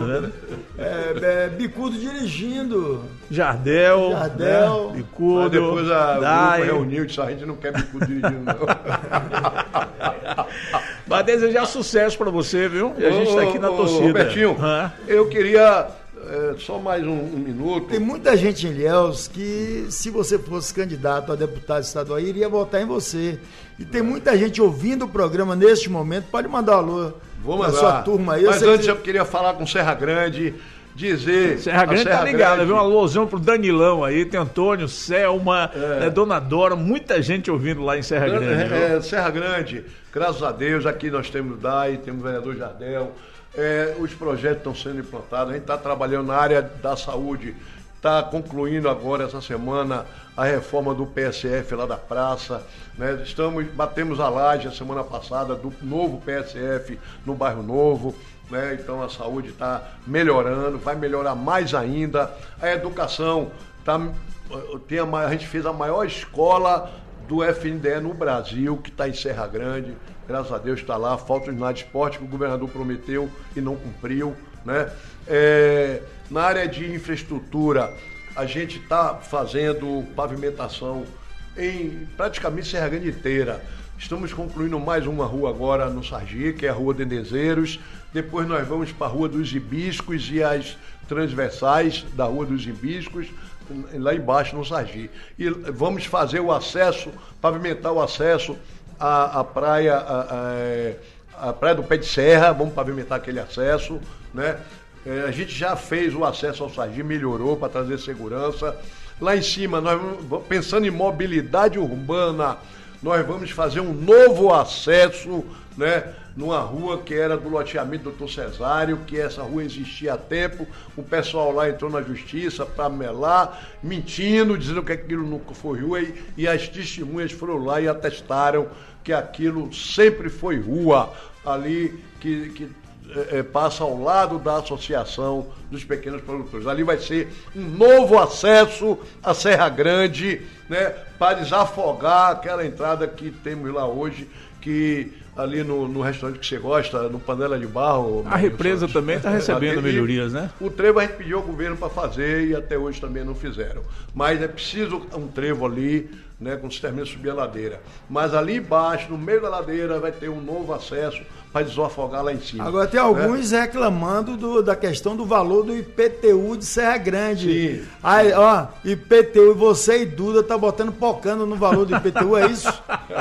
Bicudo dirigindo. Jardel. Né? Bicudo. Mas depois o grupo reuniu e disse, a gente não quer Bicudo dirigindo, não. Vai desejar sucesso pra você, viu? E a gente tá aqui na torcida. Robertinho, eu queria só mais um minuto. Tem muita gente em Ilhéus que, se você fosse candidato a deputado estadual, iria votar em você. E tem muita gente ouvindo o programa neste momento. Pode mandar um alô na sua turma aí. Mas antes eu queria falar com Serra Grande. Serra Grande tá ligada, viu? Um alôzão pro Danilão aí, tem Antônio, Selma, Dona Dora, muita gente ouvindo lá em Serra Grande. Serra Grande, graças a Deus, aqui nós temos o DAI, temos o vereador Jardel, os projetos estão sendo implantados, a gente está trabalhando na área da saúde, está concluindo agora essa semana a reforma do PSF lá da praça, né? Batemos a laje a semana passada do novo PSF no Bairro Novo. Né? Então a saúde está melhorando, vai melhorar mais ainda. A educação, a gente fez a maior escola do FNDE no Brasil, que está em Serra Grande, graças a Deus está lá. Falta o ginásio de esporte que o governador prometeu e não cumpriu. Né? Na área de infraestrutura, a gente está fazendo pavimentação em praticamente Serra Grande inteira. Estamos concluindo mais uma rua agora no Sargi, que é a Rua Dendezeiros. Depois nós vamos para a Rua dos Hibiscos e as transversais da Rua dos Hibiscos, lá embaixo no Sargi. E vamos fazer o acesso, pavimentar o acesso à praia, a Praia do Pé de Serra, vamos pavimentar aquele acesso, né? A gente já fez o acesso ao Sargi, melhorou para trazer segurança. Lá em cima, nós pensando em mobilidade urbana, nós vamos fazer um novo acesso, né, numa rua que era do loteamento do Dr. Cesário, que essa rua existia há tempo. O pessoal lá entrou na justiça para melar, mentindo, dizendo que aquilo nunca foi rua, e as testemunhas foram lá e atestaram que aquilo sempre foi rua, ali que passa ao lado da Associação dos Pequenos Produtores. Ali vai ser um novo acesso à Serra Grande, né, para desafogar aquela entrada que temos lá hoje, que ali no restaurante que você gosta, no Panela de Barro. A represa também está recebendo melhorias, né? O trevo a gente pediu ao governo para fazer e até hoje também não fizeram. Mas é preciso um trevo ali, né, quando se termina de subir a ladeira. Mas ali embaixo, no meio da ladeira, vai ter um novo acesso para desafogar lá em cima. Agora tem alguns reclamando da questão do valor do IPTU de Serra Grande. Sim. Aí, ó, IPTU, você e Duda tá botando pocando no valor do IPTU, é isso?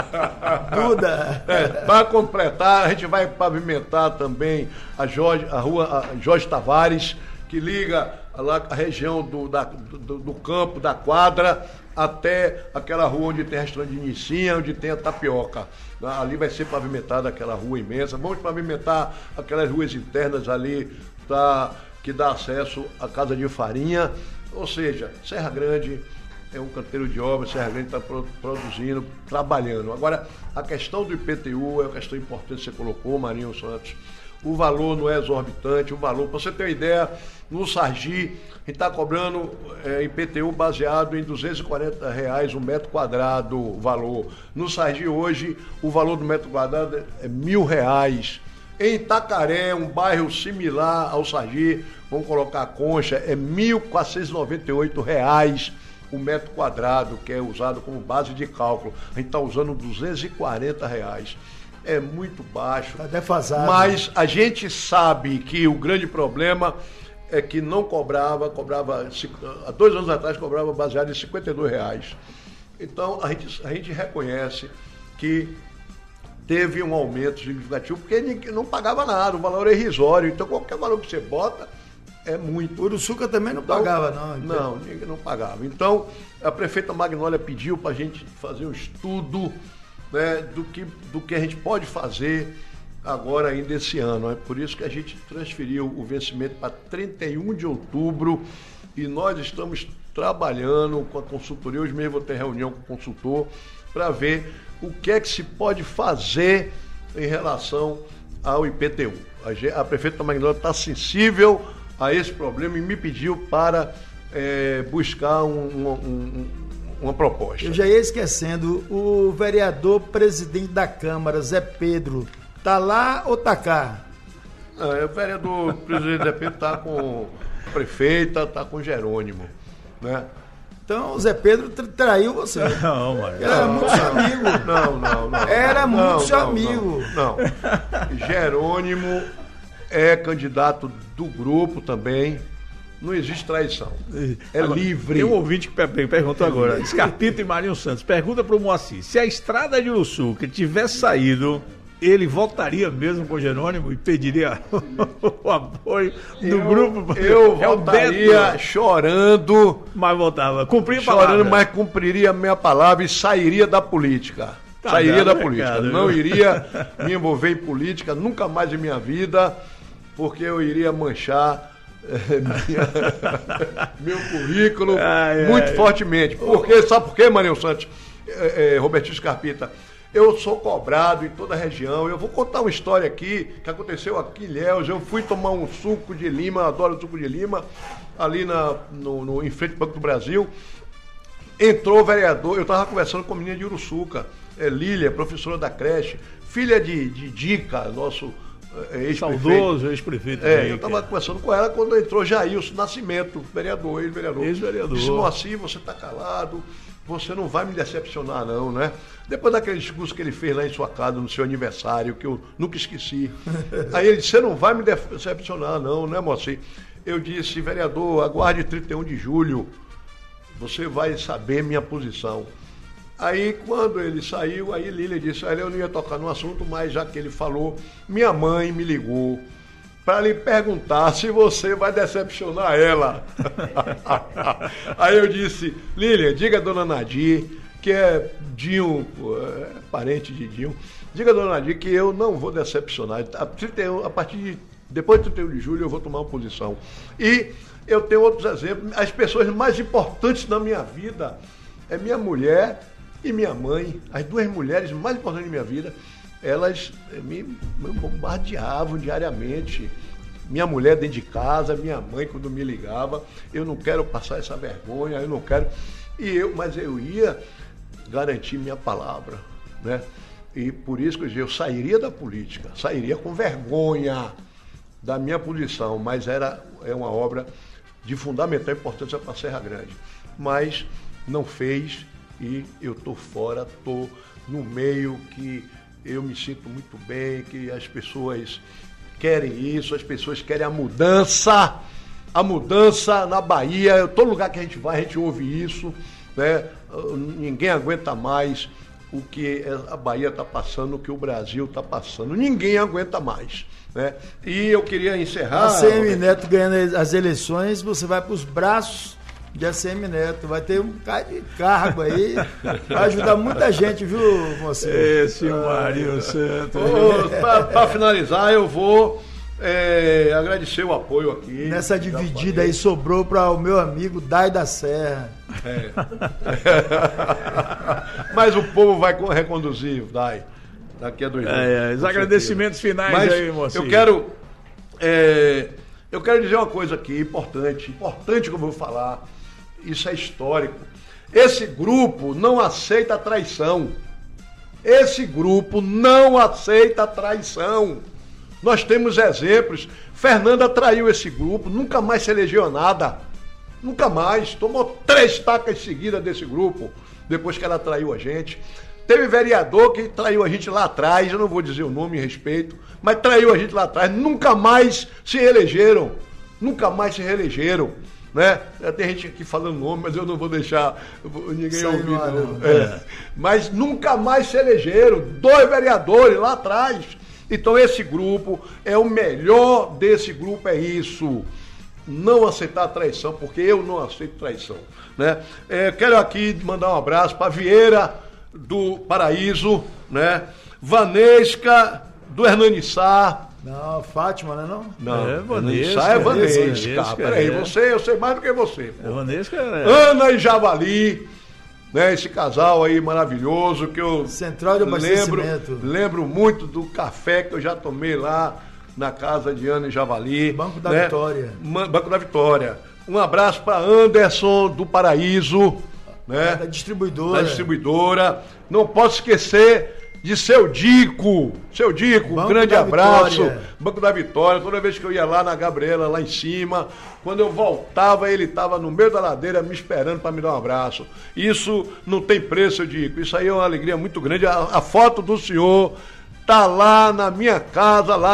Duda. Para completar, a gente vai pavimentar também a rua Jorge Tavares, que liga lá a região do campo, da quadra, até aquela rua onde tem restaurante de Nicinha, onde tem a tapioca. Ali vai ser pavimentada aquela rua imensa. Vamos pavimentar aquelas ruas internas ali, que dá acesso à Casa de Farinha. Ou seja, Serra Grande é um canteiro de obras, Serra Grande está produzindo, trabalhando. Agora, a questão do IPTU é uma questão importante que você colocou, Marinho Santos. O valor não é exorbitante, para você ter uma ideia, no Sargi, a gente está cobrando IPTU baseado em R$240 um metro quadrado, o valor. No Sargi hoje, o valor do metro quadrado é R$1.000. Em Itacaré, um bairro similar ao Sargi, vamos colocar a Concha, é R$1.498 o metro quadrado, que é usado como base de cálculo. A gente está usando R$240. É muito baixo. Está defasado. Mas a gente sabe que o grande problema é que não cobrava, há 2 anos atrás cobrava baseado em R$52. Então a gente reconhece que teve um aumento significativo, porque ninguém não pagava nada, o valor é irrisório. Então qualquer valor que você bota é muito. Uruçuca também não pagava, não. Não, ninguém não pagava. Então a prefeita Magnólia pediu para a gente fazer um estudo, né, do que a gente pode fazer agora ainda esse ano. É por isso que a gente transferiu o vencimento para 31 de outubro e nós estamos trabalhando com a consultoria. Hoje mesmo vou ter reunião com o consultor para ver o que é que se pode fazer em relação ao IPTU. A prefeita Magnólia está sensível a esse problema e me pediu para buscar uma proposta. Eu já ia esquecendo, o vereador presidente da Câmara, Zé Pedro, tá lá ou tá cá? O vereador presidente Zé Pedro tá com a prefeita, tá com Jerônimo, né? Então o Zé Pedro traiu você. Não, mas... Era muito seu amigo. Não. Era muito seu amigo. Não. Jerônimo é candidato do grupo também. Não existe traição. É agora, livre. Tem um ouvinte que perguntou agora. Scarpita e Marinho Santos. Pergunta para o Moacir. Se a estrada de Uruçuca tivesse saído, ele voltaria mesmo com o Jerônimo e pediria o apoio do grupo? Eu voltaria chorando. Mas voltava. Cumpria a palavra. Chorando, mas cumpriria a minha palavra e sairia da política. Sairia da política. Recado, não iria me envolver em política nunca mais em minha vida, porque eu iria manchar meu currículo muito fortemente. Sabe por quê, Marinho Santos? Robertinho Scarpita, eu sou cobrado em toda a região. Eu vou contar uma história aqui que aconteceu aqui em Ilhéus. Eu fui tomar um suco de lima, adoro suco de lima, ali em frente ao Banco do Brasil. Entrou o vereador, eu estava conversando com a menina de Uruçuca, Lília, professora da creche, filha de Dica, nosso ex-prefeito. Saudoso ex-prefeito. Eu estava conversando com ela quando entrou Jailson Nascimento, ex-vereador. Ex-vereador. Disse, Moacir, você está calado, você não vai me decepcionar não, né? Depois daquele discurso que ele fez lá em sua casa, no seu aniversário, que eu nunca esqueci. Aí ele disse, você não vai me decepcionar não, né, Moacir? Eu disse, vereador, aguarde 31 de julho, você vai saber minha posição. Aí, quando ele saiu, aí Lília disse, eu não ia tocar no assunto, mas já que ele falou, minha mãe me ligou para lhe perguntar se você vai decepcionar ela. Aí eu disse, Lília, diga a dona Nadir, que é Dinho, parente de Dinho, diga a dona Nadir que eu não vou decepcionar. A partir de, depois de 31 de julho eu vou tomar uma posição. E eu tenho outros exemplos. As pessoas mais importantes da minha vida é minha mulher e minha mãe. As duas mulheres mais importantes da minha vida, elas me bombardeavam diariamente. Minha mulher dentro de casa, minha mãe quando me ligava, eu não quero passar essa vergonha, eu não quero. Mas eu ia garantir minha palavra, né? E por isso que eu sairia da política, sairia com vergonha da minha posição, mas é uma obra de fundamental importância para a Serra Grande. Mas não fez e eu estou fora, estou no meio que eu me sinto muito bem, que as pessoas querem isso, as pessoas querem a mudança na Bahia, todo lugar que a gente vai, a gente ouve isso, né? Ninguém aguenta mais o que a Bahia está passando, o que o Brasil está passando, ninguém aguenta mais, né? E eu queria encerrar... A ACM Neto ganhando as eleições, você vai para os braços de ACM Neto, vai ter um cargo aí, vai ajudar muita gente, viu, mocinho? Esse Marinho Santos. Para finalizar, eu vou agradecer o apoio aqui. Nessa dividida aí sobrou para o meu amigo Dai da Serra. Mas o povo vai reconduzir, Dai, daqui a 2 anos. Os agradecimentos finais. Mas aí, mocinho. Eu quero dizer uma coisa aqui, importante que eu vou falar. Isso é histórico. Esse grupo não aceita traição. Nós temos exemplos. Fernanda traiu esse grupo, nunca mais se elegeu a nada. Nunca mais. Tomou 3 tacas seguidas desse grupo, depois que ela traiu a gente. Teve vereador que traiu a gente lá atrás, eu não vou dizer o nome em respeito, mas traiu a gente lá atrás. Nunca mais se reelegeram. Né? Tem gente aqui falando nome, mas eu não vou deixar ninguém ouvir. Não. Mas nunca mais se elegeram. 2 vereadores lá atrás. Então esse grupo, o melhor desse grupo é isso. Não aceitar a traição, porque eu não aceito traição. Né? Quero aqui mandar um abraço para Vieira do Paraíso, né? Vanesca do Hernanissá. Não, Fátima, não é não? Não, Vanesca. Peraí, eu sei mais do que você. Vanesca Ana e Javali, né? Esse casal aí maravilhoso que eu Central de Abastecimento. Lembro muito do café que eu já tomei lá na casa de Ana e Javali. Banco da Vitória. Banco da Vitória. Um abraço para Anderson do Paraíso, né? Da distribuidora. Não posso esquecer de Seu Dico, um grande abraço. Banco da Vitória. Toda vez que eu ia lá na Gabriela, lá em cima, quando eu voltava, ele estava no meio da ladeira me esperando para me dar um abraço. Isso não tem preço, Seu Dico. Isso aí é uma alegria muito grande. A foto do senhor tá lá na minha casa, lá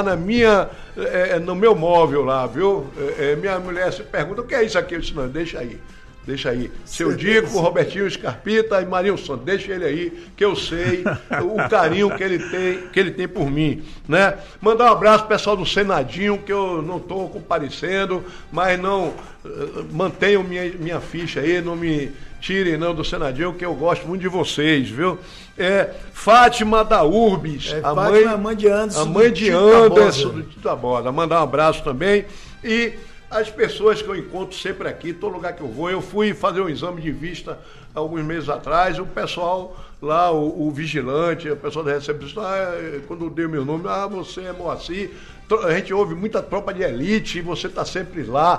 no meu móvel lá, viu? Minha mulher se pergunta, o que é isso aqui? Eu disse, não, deixa aí. Seu Dico, Robertinho Scarpita e Marinho Santos, deixa ele aí, que eu sei o carinho que ele tem por mim, né? Mandar um abraço pro pessoal do Senadinho, que eu não estou comparecendo, mas não mantenham minha ficha aí, não me tirem não do Senadinho, que eu gosto muito de vocês, viu? Fátima da Urbis, a mãe de Anderson. A mãe de Anderson do Tito da Borda. Mandar um abraço também. E as pessoas que eu encontro sempre aqui, todo lugar que eu vou, eu fui fazer um exame de vista alguns meses atrás, o pessoal lá, o vigilante, o pessoal da recepção, quando eu dei o meu nome, você é Moacir, a gente ouve muita tropa de elite, e você está sempre lá.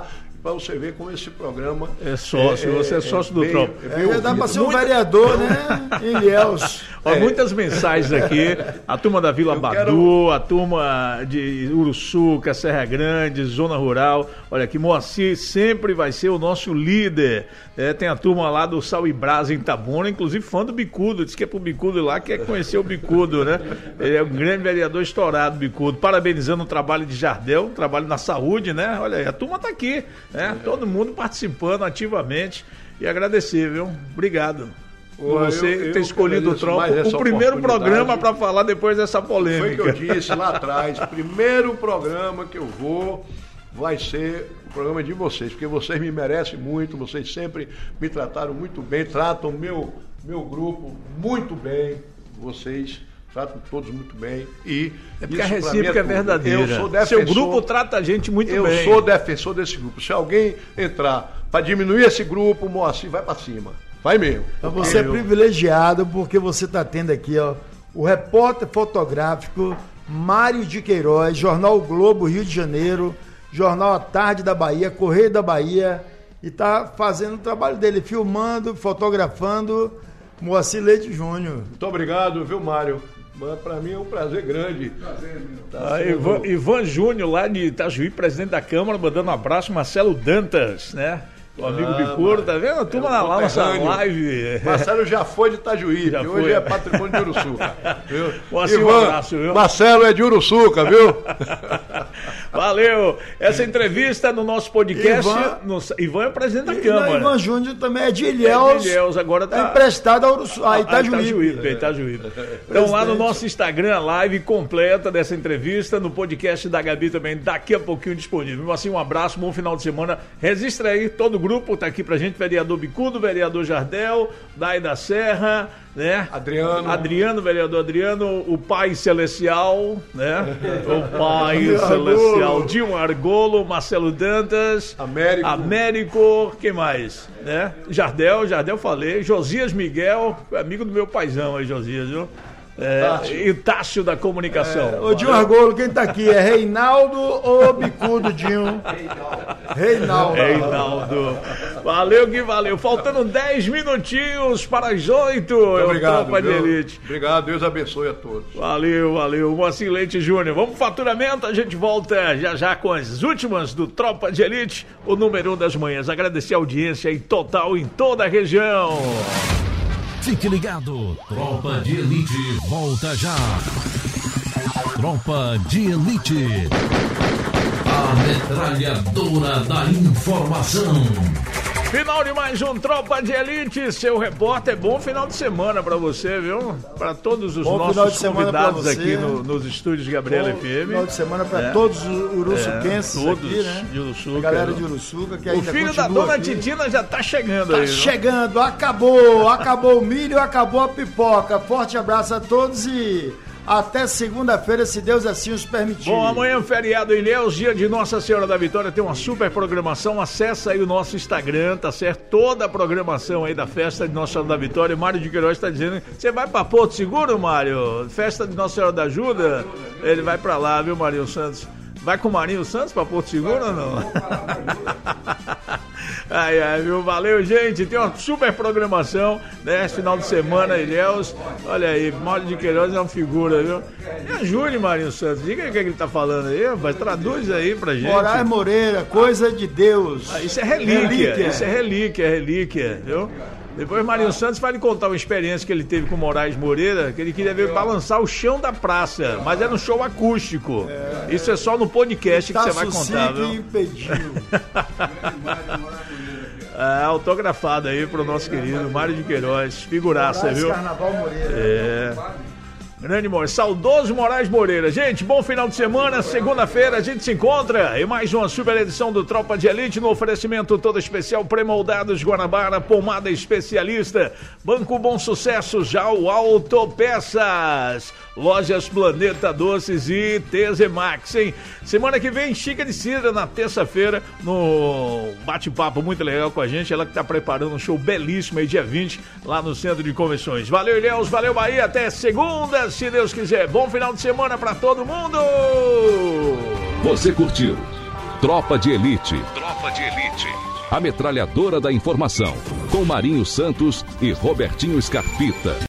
para você ver como esse programa... É sócio, você é sócio do Tropa. Dá para ser um vereador, né? Em Ilhéus. Muitas mensagens aqui, a turma da Vila Badu, a turma de Uruçuca, Serra Grande, Zona Rural. Olha aqui, Moacir sempre vai ser o nosso líder. Tem a turma lá do Sal e Brasa em Itabuna, inclusive fã do Bicudo, diz que é pro Bicudo lá, quer conhecer o Bicudo, né? Ele é um grande vereador estourado, Bicudo. Parabenizando o trabalho de Jardel, trabalho na saúde, né? Olha aí, a turma tá aqui, né? Todo mundo participando ativamente e agradecer, viu? Obrigado. Por você ter escolhido o Tropa, o primeiro programa para falar depois dessa polêmica. Foi o que eu disse lá atrás, o primeiro programa que eu vou vai ser o programa de vocês, porque vocês me merecem muito, vocês sempre me trataram muito bem, tratam meu grupo muito bem, vocês tratam todos muito bem. E é porque a recíproca é verdadeira. Eu sou defensor, seu grupo trata a gente muito bem. Eu sou defensor desse grupo. Se alguém entrar para diminuir esse grupo, o Moacir vai para cima. Vai mesmo. Então você é privilegiado porque você está tendo aqui, ó, o repórter fotográfico Mário de Queiroz, Jornal Globo Rio de Janeiro, Jornal à Tarde da Bahia, Correio da Bahia, e está fazendo o trabalho dele, filmando, fotografando Moacir Leite Júnior. Muito obrigado, viu, Mário? Para mim é um prazer grande. Ivan Júnior, lá de Itajuí, presidente da Câmara, mandando um abraço, Marcelo Dantas, né? O amigo Bicudo, tá vendo? A turma lá, nossa live. Marcelo já foi de Itajuí, que hoje é patrimônio de Uruçuca. Um abraço, viu? Marcelo é de Uruçuca, viu? Valeu! Essa entrevista no nosso podcast. Ivan é presidente da Câmara. Ivan Júnior também é de Ilhéus. Agora tá emprestado a Itajuí. Então, lá no nosso Instagram, live completa dessa entrevista, no podcast da Gabi também, daqui a pouquinho disponível. Assim, um abraço, bom final de semana. Registra aí todo o grupo, tá aqui pra gente, vereador Bicudo, vereador Jardel, Dai da Serra, né? Adriano, vereador Adriano, o pai celestial, né? O pai celestial, Dilma Argolo, Marcelo Dantas, Américo, quem mais? Né? Jardel falei, Josias Miguel, amigo do meu paizão aí, Josias, viu? E Tássio da Comunicação. Ô Dinho Argolo, quem tá aqui é Reinaldo ou Bicudo, Dinho? Reinaldo. Valeu, Gui, valeu. Faltando 10 minutinhos para as 8. Obrigado, Tropa de Elite. Obrigado, Deus abençoe a todos. Valeu. Moacir Leite Júnior. Vamos pro faturamento, a gente volta já com as últimas do Tropa de Elite, o número 1 das manhãs. Agradecer a audiência em total em toda a região. Fique ligado, Tropa de Elite volta já. Tropa de Elite, a metralhadora da informação. Final de mais um Tropa de Elite, seu repórter. Bom final de semana pra você, viu? Pra todos os nossos convidados aqui nos estúdios Gabriela FM. Final de semana pra todos os uruçuquenses todos aqui, né? De Uruçuca. A galera de Uruçuca que ainda o filho da dona aqui. Titina já tá chegando aí. Chegando, acabou o milho, acabou a pipoca. Forte abraço a todos e até segunda-feira, se Deus assim os permitir. Bom, amanhã feriado em Ilhéus, dia de Nossa Senhora da Vitória, tem uma super programação. Acessa aí o nosso Instagram, tá certo? Toda a programação aí da festa de Nossa Senhora da Vitória. O Mário de Queiroz está dizendo, você vai pra Porto Seguro, Mário? Festa de Nossa Senhora da Ajuda? Ele vai pra lá, viu, Marinho Santos? Vai com o Marinho Santos pra Porto Seguro ou não? Viu? Valeu, gente. Tem uma super programação, né? Esse final de semana, Ilhéus. Olha aí, Mário de Queiroz é uma figura, viu? Me ajude, Marinho Santos. Diga o que ele tá falando aí, rapaz. Traduz aí pra gente. Moraes Moreira, coisa de Deus. Isso é relíquia. Isso é relíquia, viu? Depois Marinho Santos vai lhe contar uma experiência que ele teve com o Moraes Moreira, que ele queria ver balançar o chão da praça, mas era um show acústico. Isso é só no podcast que você vai contar, viu? Impediu. Autografado aí pro nosso querido Mário de Queiroz, figuraça, Moraes viu? Carnaval Moreira. Grande saudoso Moraes Moreira. Gente, bom final de semana. Segunda-feira a gente se encontra em mais uma super edição do Tropa de Elite, no oferecimento todo especial Premoldados Guanabara, pomada especialista, Banco Bom Sucesso, Jau Autopeças, Lojas Planeta Doces e TZ Max, hein? Semana que vem, Chica de Cidra, na terça-feira, no bate-papo muito legal com a gente. Ela que tá preparando um show belíssimo aí, dia 20, lá no Centro de Convenções. Valeu, Ilhéus, valeu, Bahia, até segunda, se Deus quiser. Bom final de semana pra todo mundo! Você curtiu Tropa de Elite. Tropa de Elite. A metralhadora da informação. Com Marinho Santos e Robertinho Scarpita.